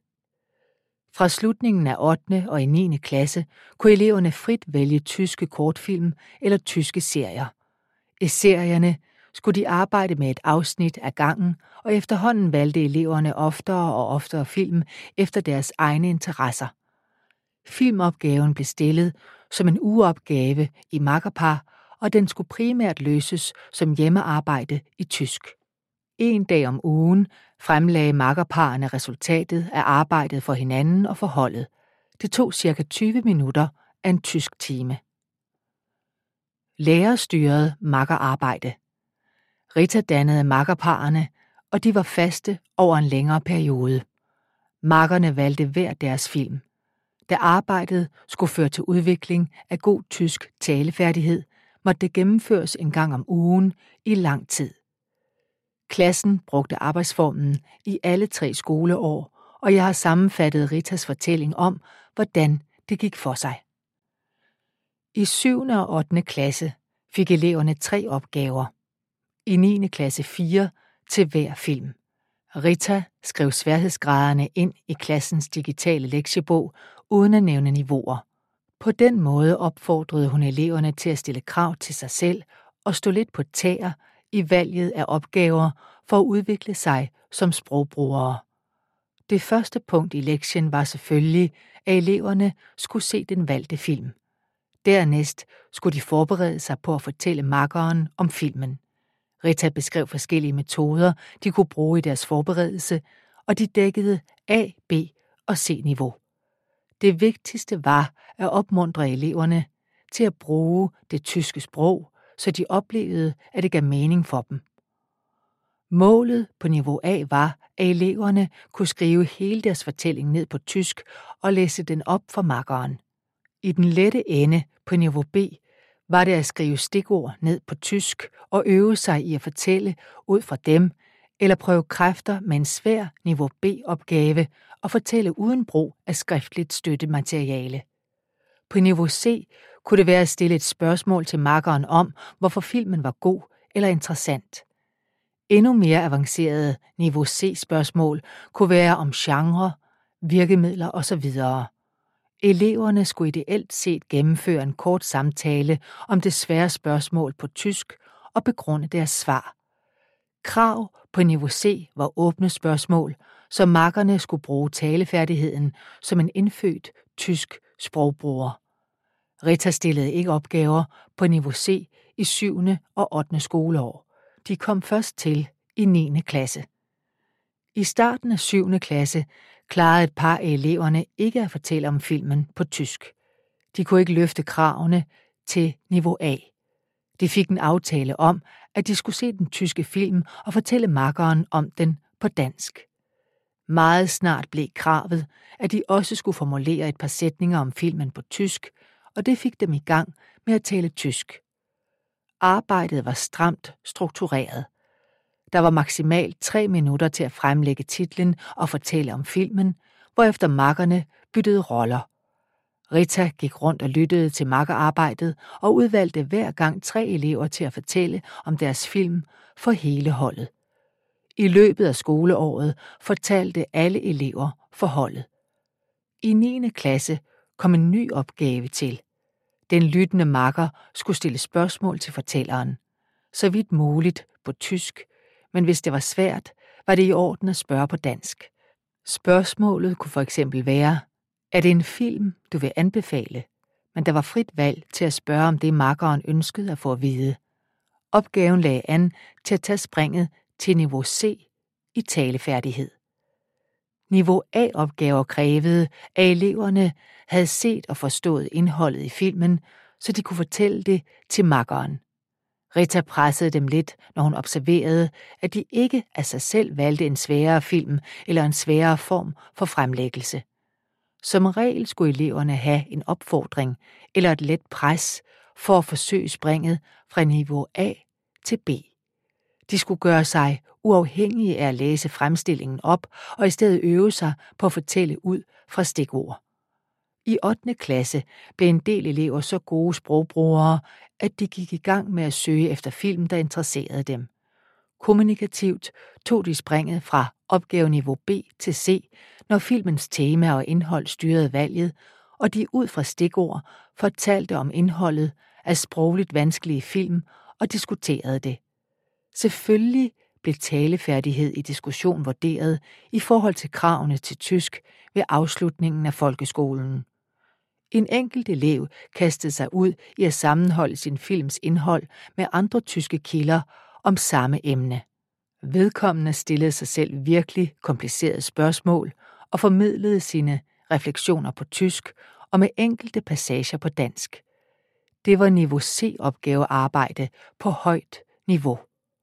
Fra slutningen af ottende og i niende klasse kunne eleverne frit vælge tyske kortfilm eller tyske serier. I serierne skulle de arbejde med et afsnit af gangen, og efterhånden valgte eleverne oftere og oftere film efter deres egne interesser. Filmopgaven blev stillet som en ugeopgave i makkerpar, og den skulle primært løses som hjemmearbejde i tysk. En dag om ugen fremlagde makkerparerne resultatet af arbejdet for hinanden og for holdet. Det tog cirka tyve minutter af en tysk time. Lærerstyret makkerarbejde. Rita dannede makkerparerne, og de var faste over en længere periode. Makkerne valgte hver deres film. Da arbejdet skulle føre til udvikling af god tysk talefærdighed, måtte det gennemføres en gang om ugen i lang tid. Klassen brugte arbejdsformen i alle tre skoleår, og jeg har sammenfattet Ritas fortælling om, hvordan det gik for sig. I syvende og ottende klasse fik eleverne tre opgaver. I niende klasse fire til hver film. Rita skrev sværhedsgraderne ind i klassens digitale lektiebog uden at nævne niveauer. På den måde opfordrede hun eleverne til at stille krav til sig selv og stå lidt på tæer i valget af opgaver for at udvikle sig som sprogbrugere. Det første punkt i lektien var selvfølgelig, at eleverne skulle se den valgte film. Dernæst skulle de forberede sig på at fortælle makkeren om filmen. Rita beskrev forskellige metoder, de kunne bruge i deres forberedelse, og de dækkede A, B og C-niveau. Det vigtigste var at opmuntre eleverne til at bruge det tyske sprog, så de oplevede, at det gav mening for dem. Målet på niveau A var, at eleverne kunne skrive hele deres fortælling ned på tysk og læse den op for makkeren. I den lette ende på niveau B var det at skrive stikord ned på tysk og øve sig i at fortælle ud fra dem, eller prøve kræfter med en svær niveau B-opgave og fortælle uden brug af skriftligt støttemateriale. På niveau C kunne det være at stille et spørgsmål til makkeren om, hvorfor filmen var god eller interessant. Endnu mere avancerede niveau C-spørgsmål kunne være om genre, virkemidler osv. Eleverne skulle ideelt set gennemføre en kort samtale om det svære spørgsmål på tysk og begrunde deres svar. Krav på niveau C var åbne spørgsmål, så makkerne skulle bruge talefærdigheden som en indfødt tysk sprogbruger. Rita stillede ikke opgaver på niveau C i syvende og ottende skoleår. De kom først til i niende klasse. I starten af syvende klasse klarede et par af eleverne ikke at fortælle om filmen på tysk. De kunne ikke løfte kravene til niveau A. De fik en aftale om, at de skulle se den tyske film og fortælle makkeren om den på dansk. Meget snart blev kravet, at de også skulle formulere et par sætninger om filmen på tysk, og det fik dem i gang med at tale tysk. Arbejdet var stramt struktureret. Der var maksimalt tre minutter til at fremlægge titlen og fortælle om filmen, hvorefter makkerne byttede roller. Rita gik rundt og lyttede til makkerarbejdet og udvalgte hver gang tre elever til at fortælle om deres film for hele holdet. I løbet af skoleåret fortalte alle elever for holdet. I niende klasse kom en ny opgave til. Den lyttende makker skulle stille spørgsmål til fortælleren. Så vidt muligt på tysk, men hvis det var svært, var det i orden at spørge på dansk. Spørgsmålet kunne for eksempel være: er det en film, du vil anbefale? Men der var frit valg til at spørge om det, makkeren ønskede at få at vide. Opgaven lagde an til at tage springet til niveau C i talefærdighed. Niveau A-opgaver krævede, at eleverne havde set og forstået indholdet i filmen, så de kunne fortælle det til makkeren. Rita pressede dem lidt, når hun observerede, at de ikke af sig selv valgte en sværere film eller en sværere form for fremlæggelse. Som regel skulle eleverne have en opfordring eller et let pres for at forsøge springet fra niveau A til B. De skulle gøre sig uafhængige af at læse fremstillingen op og i stedet øve sig på at fortælle ud fra stikord. I ottende klasse blev en del elever så gode sprogbrugere, at de gik i gang med at søge efter film, der interesserede dem. Kommunikativt tog de springet fra opgaveniveau B til C, når filmens tema og indhold styrede valget, og de ud fra stikord fortalte om indholdet af sprogligt vanskelige film og diskuterede det. Selvfølgelig blev talefærdighed i diskussion vurderet i forhold til kravene til tysk ved afslutningen af folkeskolen. En enkelt elev kastede sig ud i at sammenholde sin films indhold med andre tyske kilder om samme emne. Vedkommende stillede sig selv virkelig komplicerede spørgsmål og formidlede sine refleksioner på tysk og med enkelte passager på dansk. Det var niveau C-opgavearbejde på højt niveau.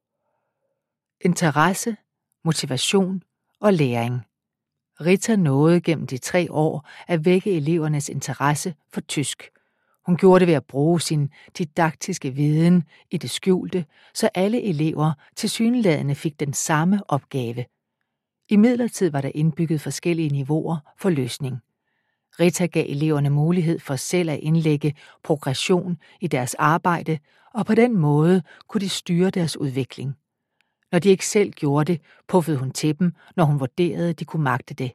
Interesse, motivation og læring. Rita nåede gennem de tre år at vække elevernes interesse for tysk. Hun gjorde det ved at bruge sin didaktiske viden i det skjulte, så alle elever tilsyneladende fik den samme opgave. Imidlertid var der indbygget forskellige niveauer for løsning. Rita gav eleverne mulighed for selv at indlægge progression i deres arbejde, og på den måde kunne de styre deres udvikling. Når de ikke selv gjorde det, puffede hun til dem, når hun vurderede, at de kunne magte det.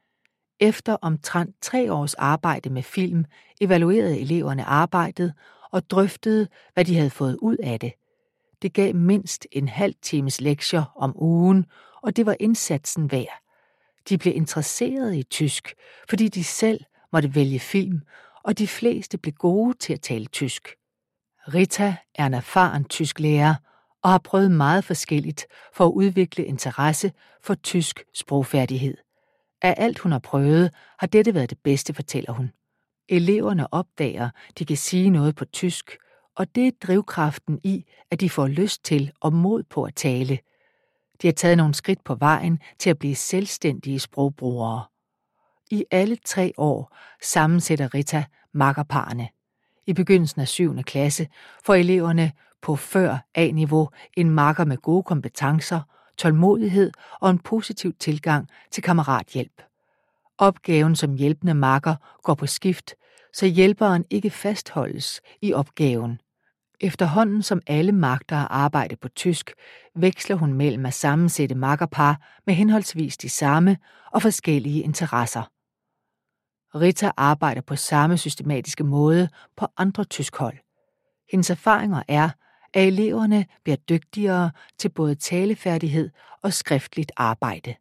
Efter omtrent tre års arbejde med film, evaluerede eleverne arbejdet og drøftede, hvad de havde fået ud af det. Det gav mindst en halv times lektier om ugen, og det var indsatsen værd. De blev interesserede i tysk, fordi de selv måtte vælge film, og de fleste blev gode til at tale tysk. Rita er en erfaren tysklærer og har prøvet meget forskelligt for at udvikle interesse for tysk sprogfærdighed. Af alt hun har prøvet, har dette været det bedste, fortæller hun. Eleverne opdager, de kan sige noget på tysk, og det er drivkraften i, at de får lyst til og mod på at tale. De har taget nogle skridt på vejen til at blive selvstændige sprogbrugere. I alle tre år sammensætter Rita makkerparerne. I begyndelsen af syvende klasse får eleverne på før A-niveau en makker med gode kompetencer, tålmodighed og en positiv tilgang til kammerathjælp. Opgaven som hjælpende makker går på skift, så hjælperen ikke fastholdes i opgaven. Efterhånden som alle magter at arbejde på tysk, veksler hun mellem at sammensætte makkerpar med henholdsvis de samme og forskellige interesser. Rita arbejder på samme systematiske måde på andre tyskhold. Hendes erfaringer er, at eleverne bliver dygtigere til både talefærdighed og skriftligt arbejde.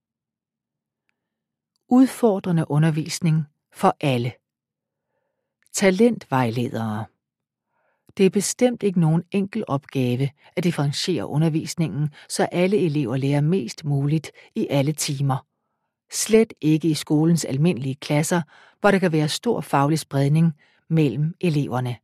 Udfordrende undervisning for alle. Talentvejledere. Det er bestemt ikke nogen enkel opgave at differentiere undervisningen, så alle elever lærer mest muligt i alle timer. Slet ikke i skolens almindelige klasser, hvor der kan være stor faglig spredning, mellem eleverne.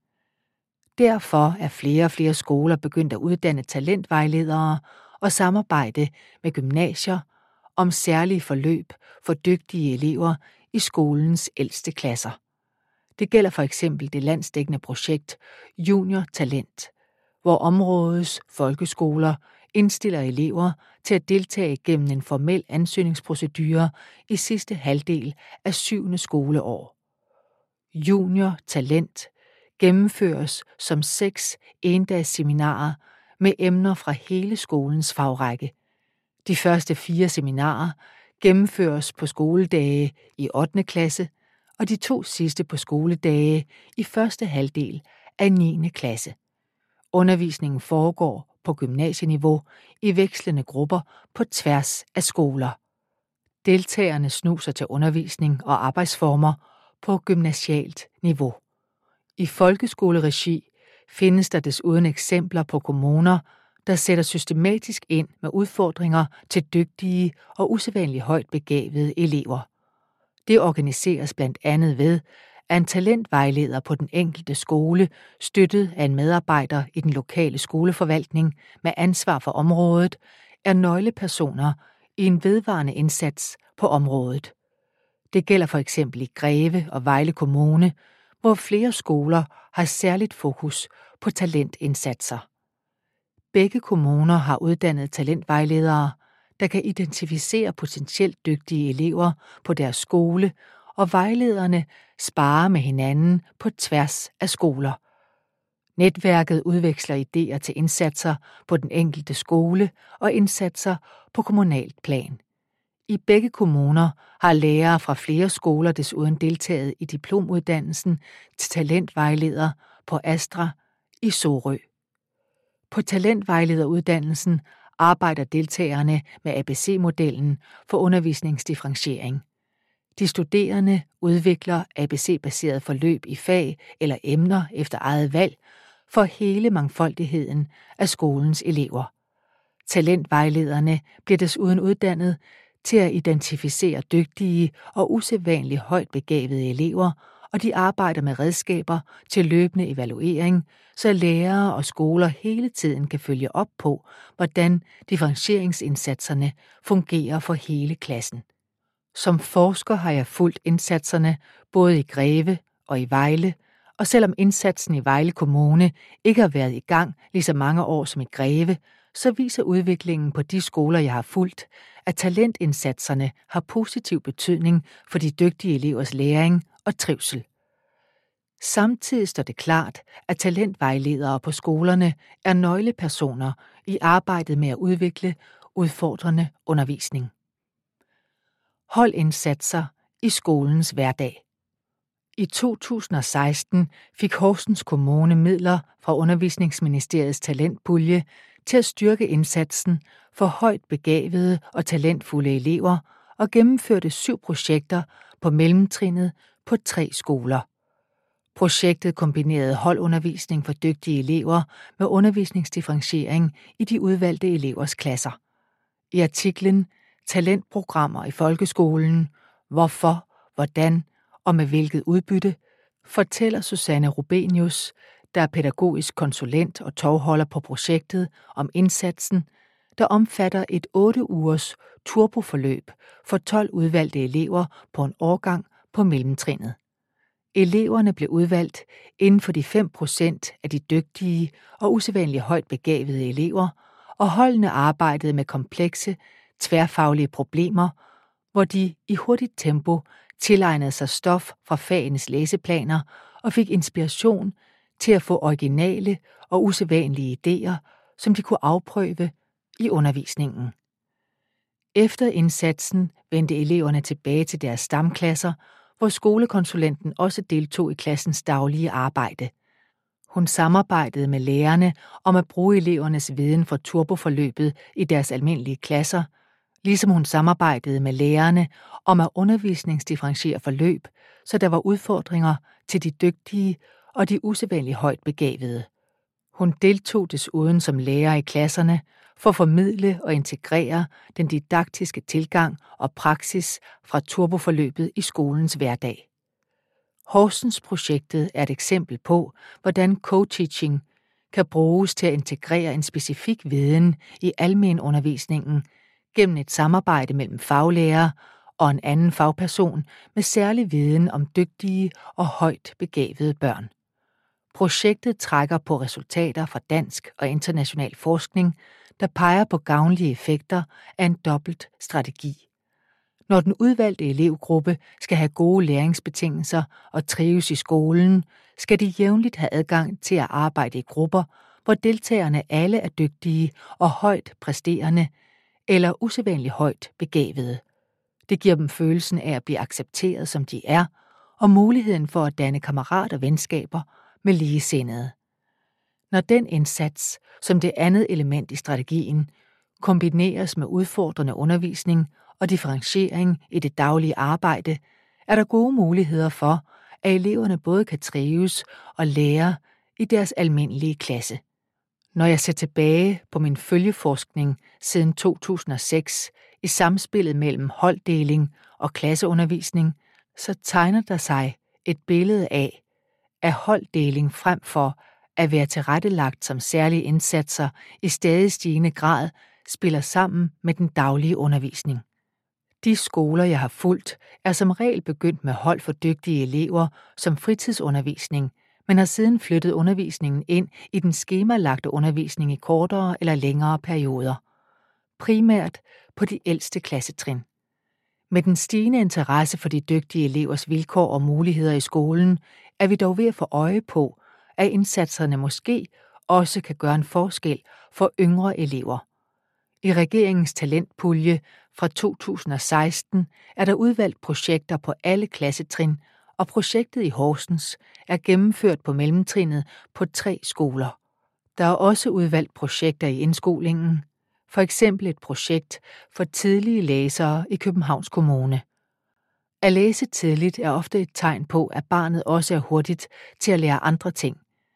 Derfor er flere og flere skoler begyndt at uddanne talentvejledere og samarbejde med gymnasier om særlige forløb for dygtige elever i skolens ældste klasser. Det gælder for eksempel det landsdækkende projekt Junior Talent, hvor områdets folkeskoler indstiller elever til at deltage gennem en formel ansøgningsprocedure i sidste halvdel af syvende skoleår. Junior Talent gennemføres som seks endagsseminarer med emner fra hele skolens fagrække. De første fire seminarer gennemføres på skoledage i ottende klasse, og de to sidste på skoledage i første halvdel af niende klasse. Undervisningen foregår på gymnasieniveau i vekslende grupper på tværs af skoler. Deltagerne snuser til undervisning og arbejdsformer på gymnasialt niveau. I folkeskoleregi findes der desuden eksempler på kommuner, der sætter systematisk ind med udfordringer til dygtige og usædvanligt højt begavede elever. Det organiseres blandt andet ved, at en talentvejleder på den enkelte skole, støttet af en medarbejder i den lokale skoleforvaltning med ansvar for området, er nøglepersoner i en vedvarende indsats på området. Det gælder for eksempel i Greve og Vejle Kommune, hvor flere skoler har særligt fokus på talentindsatser. Begge kommuner har uddannet talentvejledere, der kan identificere potentielt dygtige elever på deres skole, og vejlederne sparer med hinanden på tværs af skoler. Netværket udveksler idéer til indsatser på den enkelte skole og indsatser på kommunalt plan. I begge kommuner har lærere fra flere skoler desuden deltaget i diplomuddannelsen til talentvejleder på Astra i Sorø. På talentvejlederuddannelsen arbejder deltagerne med A B C-modellen for undervisningsdifferentiering. De studerende udvikler A B C-baseret forløb i fag eller emner efter eget valg for hele mangfoldigheden af skolens elever. Talentvejlederne bliver desuden uddannet til at identificere dygtige og usædvanligt højt begavede elever, og de arbejder med redskaber til løbende evaluering, så lærere og skoler hele tiden kan følge op på, hvordan differentieringsindsatserne fungerer for hele klassen. Som forsker har jeg fulgt indsatserne både i Greve og i Vejle, og selvom indsatsen i Vejle Kommune ikke har været i gang lige så mange år som i Greve, så viser udviklingen på de skoler, jeg har fulgt, at talentindsatserne har positiv betydning for de dygtige elevers læring og trivsel. Samtidig står det klart, at talentvejledere på skolerne er nøglepersoner i arbejdet med at udvikle udfordrende undervisning. Holdindsatser i skolens hverdag. I to tusind og seksten fik Horsens Kommune midler fra Undervisningsministeriets talentpulje til at styrke indsatsen for højt begavede og talentfulde elever og gennemførte syv projekter på mellemtrinnet på tre skoler. Projektet kombinerede holdundervisning for dygtige elever med undervisningsdifferentiering i de udvalgte elevers klasser. I artiklen Talentprogrammer i folkeskolen, hvorfor, hvordan og med hvilket udbytte, fortæller Susanne Rubenius, der er pædagogisk konsulent og tovholder på projektet, om indsatsen, der omfatter et otte ugers turboforløb for tolv udvalgte elever på en årgang på mellemtrinnet. Eleverne blev udvalgt inden for de fem procent af de dygtige og usædvanligt højt begavede elever, og holdene arbejdede med komplekse, tværfaglige problemer, hvor de i hurtigt tempo tilegnede sig stof fra fagenes læseplaner og fik inspiration til at få originale og usædvanlige idéer, som de kunne afprøve i undervisningen. Efter indsatsen vendte eleverne tilbage til deres stamklasser, hvor skolekonsulenten også deltog i klassens daglige arbejde. Hun samarbejdede med lærerne om at bruge elevernes viden fra turboforløbet i deres almindelige klasser, ligesom hun samarbejdede med lærerne om at undervisningsdifferentiere forløb, så der var udfordringer til de dygtige og de usædvanligt højt begavede. Hun deltog desuden som lærer i klasserne for at formidle og integrere den didaktiske tilgang og praksis fra turboforløbet i skolens hverdag. Horsens-projektet er et eksempel på, hvordan co-teaching kan bruges til at integrere en specifik viden i almenundervisningen gennem et samarbejde mellem faglærer og en anden fagperson med særlig viden om dygtige og højt begavede børn. Projektet trækker på resultater fra dansk og international forskning, der peger på gavnlige effekter af en dobbelt strategi. Når den udvalgte elevgruppe skal have gode læringsbetingelser og trives i skolen, skal de jævnligt have adgang til at arbejde i grupper, hvor deltagerne alle er dygtige og højt præsterende eller usædvanligt højt begavede. Det giver dem følelsen af at blive accepteret, som de er, og muligheden for at danne kammerat- og venskaber med ligesindede. Når den indsats, som det andet element i strategien, kombineres med udfordrende undervisning og differentiering i det daglige arbejde, er der gode muligheder for, at eleverne både kan trives og lære i deres almindelige klasse. Når jeg ser tilbage på min følgeforskning siden to tusind og seks i samspillet mellem holddeling og klasseundervisning, så tegner der sig et billede af, at holddeling frem for at være tilrettelagt som særlige indsatser i stadig stigende grad spiller sammen med den daglige undervisning. De skoler, jeg har fulgt, er som regel begyndt med hold for dygtige elever som fritidsundervisning, men har siden flyttet undervisningen ind i den skemalagte undervisning i kortere eller længere perioder. Primært på de ældste klassetrin. Med den stigende interesse for de dygtige elevers vilkår og muligheder i skolen, er vi dog ved at få øje på, at indsatserne måske også kan gøre en forskel for yngre elever. I regeringens talentpulje fra to tusind og seksten er der udvalgt projekter på alle klassetrin, og projektet i Horsens er gennemført på mellemtrinnet på tre skoler. Der er også udvalgt projekter i indskolingen, for eksempel et projekt for tidlige læsere i Københavns Kommune. At læse tidligt er ofte et tegn på, at barnet også er hurtigt til at lære andre ting.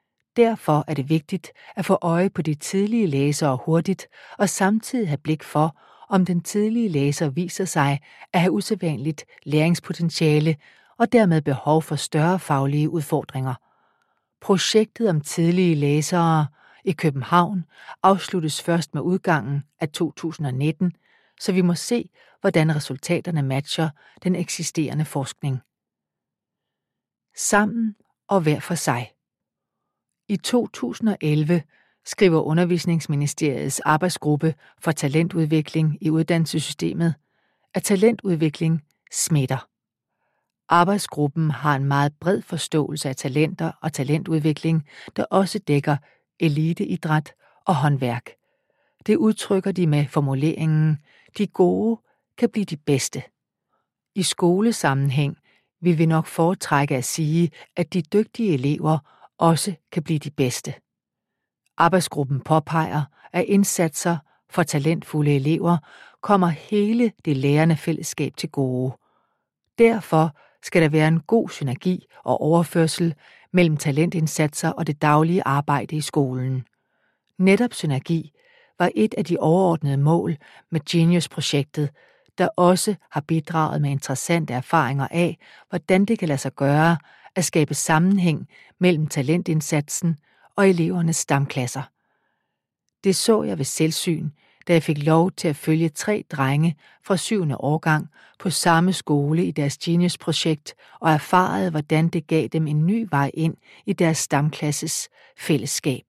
Derfor er det vigtigt at få øje på de tidlige læsere hurtigt og samtidig have blik for, om den tidlige læser viser sig at have usædvanligt læringspotentiale og dermed behov for større faglige udfordringer. Projektet om tidlige læsere i København afsluttes først med udgangen af to tusind og nitten, så vi må se, hvordan resultaterne matcher den eksisterende forskning. Sammen og hver for sig. I to tusind og elleve skriver Undervisningsministeriets arbejdsgruppe for talentudvikling i uddannelsessystemet, at talentudvikling smitter. Arbejdsgruppen har en meget bred forståelse af talenter og talentudvikling, der også dækker eliteidræt og håndværk. Det udtrykker de med formuleringen, de gode kan blive de bedste. I skolesammenhæng vil vi nok foretrække at sige, at de dygtige elever også kan blive de bedste. Arbejdsgruppen påpeger, at indsatser for talentfulde elever kommer hele det lærende fællesskab til gode. Derfor skal der være en god synergi og overførsel mellem talentindsatser og det daglige arbejde i skolen. Netop synergi var et af de overordnede mål med Genius-projektet, der også har bidraget med interessante erfaringer af, hvordan det kan lade sig gøre at skabe sammenhæng mellem talentindsatsen og elevernes stamklasser. Det så jeg ved selvsyn, da jeg fik lov til at følge tre drenge fra syvende årgang på samme skole i deres Genius-projekt og erfarede, hvordan det gav dem en ny vej ind i deres stamklasses fællesskab.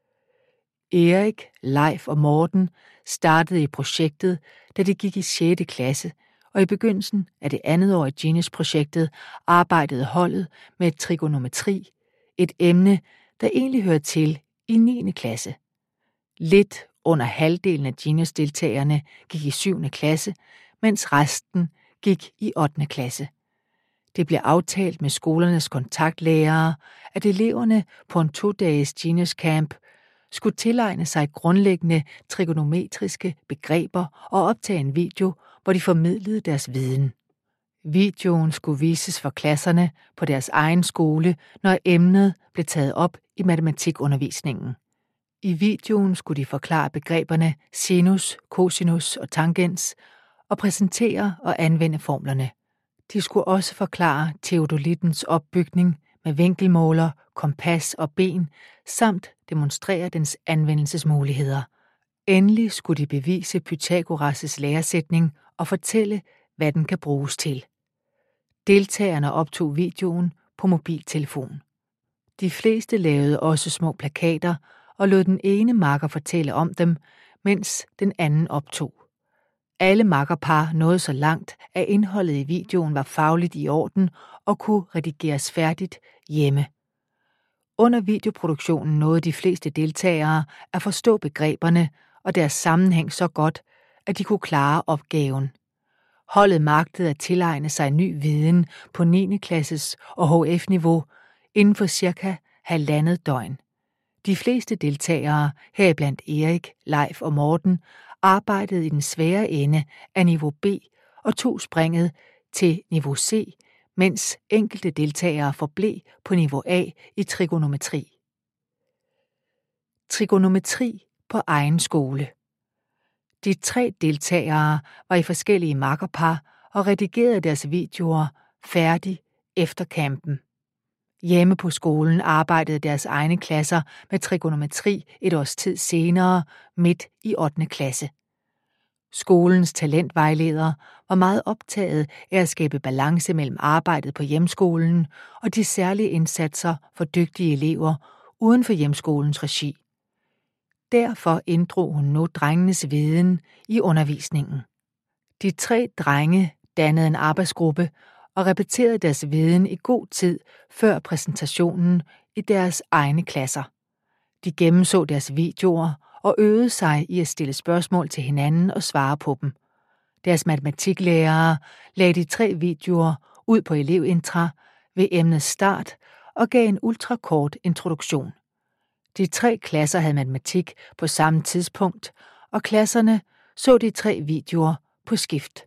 Erik, Leif og Morten startede i projektet, da de gik i sjette klasse, og i begyndelsen af det andet år i Genius-projektet arbejdede holdet med trigonometri, et emne, der egentlig hører til i niende klasse. Lidt under halvdelen af Genius-deltagerne gik i syvende klasse, mens resten gik i ottende klasse. Det blev aftalt med skolernes kontaktlærere, at eleverne på en to-dages Genius Camp skulle tilegne sig grundlæggende trigonometriske begreber og optage en video, hvor de formidlede deres viden. Videoen skulle vises for klasserne på deres egen skole, når emnet blev taget op i matematikundervisningen. I videoen skulle de forklare begreberne sinus, cosinus og tangens og præsentere og anvende formlerne. De skulle også forklare teodolittens opbygning med vinkelmåler, kompas og ben, samt demonstrere dens anvendelsesmuligheder. Endelig skulle de bevise Pythagoras' læresætning og fortælle, hvad den kan bruges til. Deltagerne optog videoen på mobiltelefon. De fleste lavede også små plakater og lod den ene makker fortælle om dem, mens den anden optog. Alle makkerpar nåede så langt, at indholdet i videoen var fagligt i orden og kunne redigeres færdigt hjemme. Under videoproduktionen nåede de fleste deltagere at forstå begreberne og deres sammenhæng så godt, at de kunne klare opgaven. Holdet magtede at tilegne sig ny viden på niende klasses og H F-niveau inden for cirka halvandet døgn. De fleste deltagere, heriblandt Erik, Leif og Morten, arbejdede i den svære ende af niveau B og tog springet til niveau C, mens enkelte deltagere forblev på niveau A i trigonometri. Trigonometri på egen skole. De tre deltagere var i forskellige makkerpar og redigerede deres videoer færdig efter campen. Hjemme på skolen arbejdede deres egne klasser med trigonometri et års tid senere, midt i ottende klasse. Skolens talentvejleder var meget optaget af at skabe balance mellem arbejdet på hjemskolen og de særlige indsatser for dygtige elever uden for hjemskolens regi. Derfor inddrog hun nu drengenes viden i undervisningen. De tre drenge dannede en arbejdsgruppe og repeterede deres viden i god tid før præsentationen i deres egne klasser. De gennemså deres videoer og øvede sig i at stille spørgsmål til hinanden og svare på dem. Deres matematiklærere lagde de tre videoer ud på elevintra ved emnets start og gav en ultrakort introduktion. De tre klasser havde matematik på samme tidspunkt, og klasserne så de tre videoer på skift.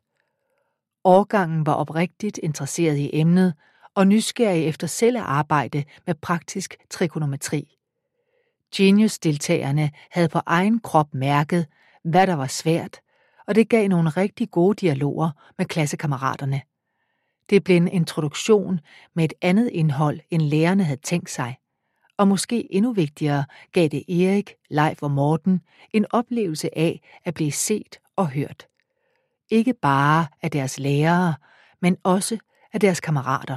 Årgangen var oprigtigt interesseret i emnet og nysgerrig efter selv at arbejde med praktisk trigonometri. Genius-deltagerne havde på egen krop mærket, hvad der var svært, og det gav nogle rigtig gode dialoger med klassekammeraterne. Det blev en introduktion med et andet indhold, end lærerne havde tænkt sig. Og måske endnu vigtigere gav det Erik, Leif og Morten en oplevelse af at blive set og hørt. Ikke bare af deres lærere, men også af deres kammerater.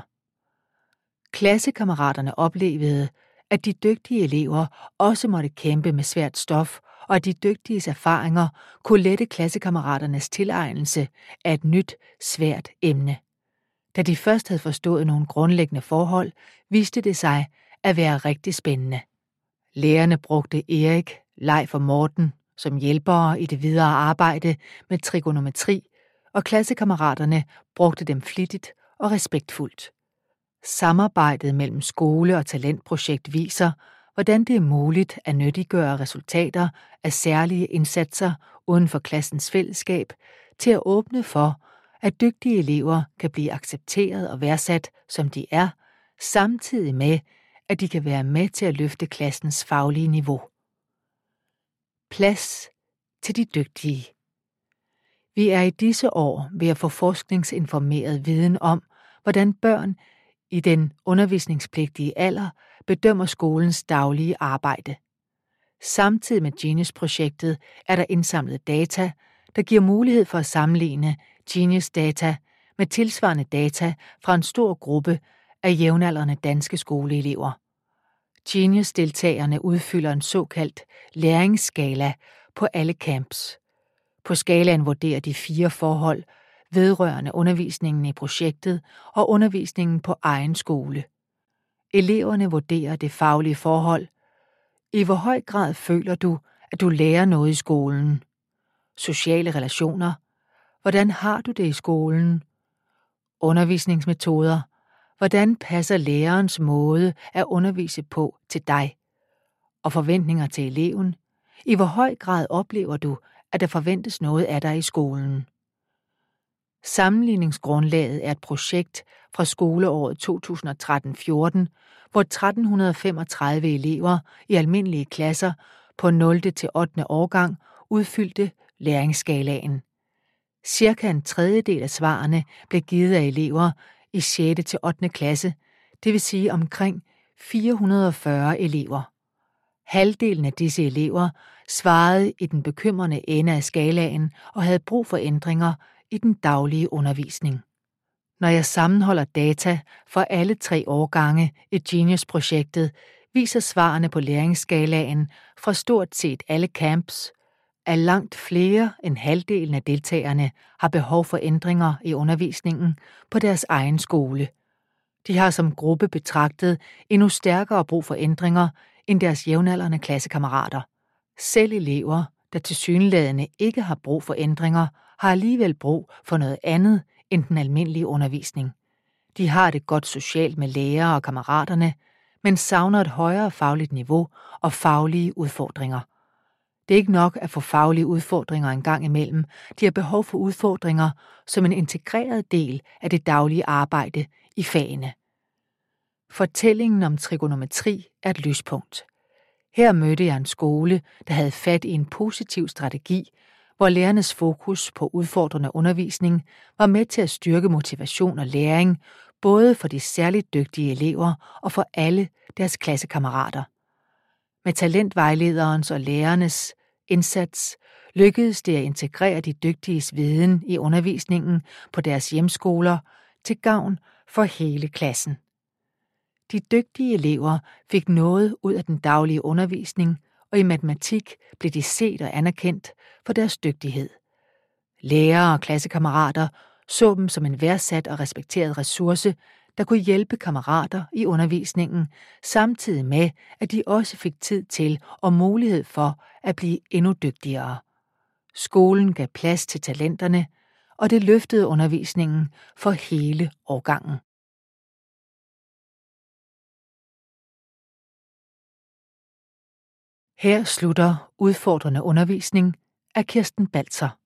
Klassekammeraterne oplevede, at de dygtige elever også måtte kæmpe med svært stof, og at de dygtiges erfaringer kunne lette klassekammeraternes tilegnelse af et nyt, svært emne. Da de først havde forstået nogle grundlæggende forhold, viste det sig at være rigtig spændende. Lærerne brugte Erik, Leif og Morten som hjælpere i det videre arbejde med trigonometri, og klassekammeraterne brugte dem flittigt og respektfuldt. Samarbejdet mellem skole og talentprojekt viser, hvordan det er muligt at nyttiggøre resultater af særlige indsatser uden for klassens fællesskab til at åbne for, at dygtige elever kan blive accepteret og værdsat, som de er, samtidig med, at de kan være med til at løfte klassens faglige niveau. Plads til de dygtige. Vi er i disse år ved at få forskningsinformeret viden om, hvordan børn i den undervisningspligtige alder bedømmer skolens daglige arbejde. Samtidig med Genius-projektet er der indsamlet data, der giver mulighed for at sammenligne Genius-data med tilsvarende data fra en stor gruppe af jævnaldrende danske skoleelever. Genius-deltagerne udfylder en såkaldt læringsskala på alle camps. På skalaen vurderer de fire forhold vedrørende undervisningen i projektet og undervisningen på egen skole. Eleverne vurderer det faglige forhold. I hvor høj grad føler du, at du lærer noget i skolen? Sociale relationer. Hvordan har du det i skolen? Undervisningsmetoder. Hvordan passer lærerens måde at undervise på til dig? Og forventninger til eleven. I hvor høj grad oplever du, at der forventes noget af dig i skolen? Sammenligningsgrundlaget er et projekt fra skoleåret to tusind og tretten fjorten, hvor tretten femogtredive elever i almindelige klasser på nul til ottende årgang udfyldte læringsskalaen. Cirka en tredjedel af svarene blev givet af elever i sjette til ottende klasse, det vil sige omkring fire hundrede og fyrre elever. Halvdelen af disse elever svarede i den bekymrende ende af skalaen og havde brug for ændringer i den daglige undervisning. Når jeg sammenholder data for alle tre årgange i Genius-projektet, viser svarene på læringsskalaen fra stort set alle camps, at langt flere end halvdelen af deltagerne har behov for ændringer i undervisningen på deres egen skole. De har som gruppe betragtet endnu stærkere brug for ændringer end deres jævnaldrende klassekammerater. Selv elever, der tilsyneladende ikke har brug for ændringer, har alligevel brug for noget andet end den almindelige undervisning. De har det godt socialt med lærere og kammeraterne, men savner et højere fagligt niveau og faglige udfordringer. Det er ikke nok at få faglige udfordringer en gang imellem. De har behov for udfordringer som en integreret del af det daglige arbejde i fagene. Fortællingen om trigonometri er et lyspunkt. Her mødte jeg en skole, der havde fat i en positiv strategi, hvor lærernes fokus på udfordrende undervisning var med til at styrke motivation og læring, både for de særligt dygtige elever og for alle deres klassekammerater. Med talentvejlederens og lærernes indsats lykkedes det at integrere de dygtiges viden i undervisningen på deres hjemskoler til gavn for hele klassen. De dygtige elever fik noget ud af den daglige undervisning, og i matematik blev de set og anerkendt for deres dygtighed. Lærere og klassekammerater så dem som en værdsat og respekteret ressource, der kunne hjælpe kammerater i undervisningen, samtidig med, at de også fik tid til og mulighed for at blive endnu dygtigere. Skolen gav plads til talenterne, og det løftede undervisningen for hele årgangen. Her slutter Udfordrende undervisning af Kirsten Baltzer.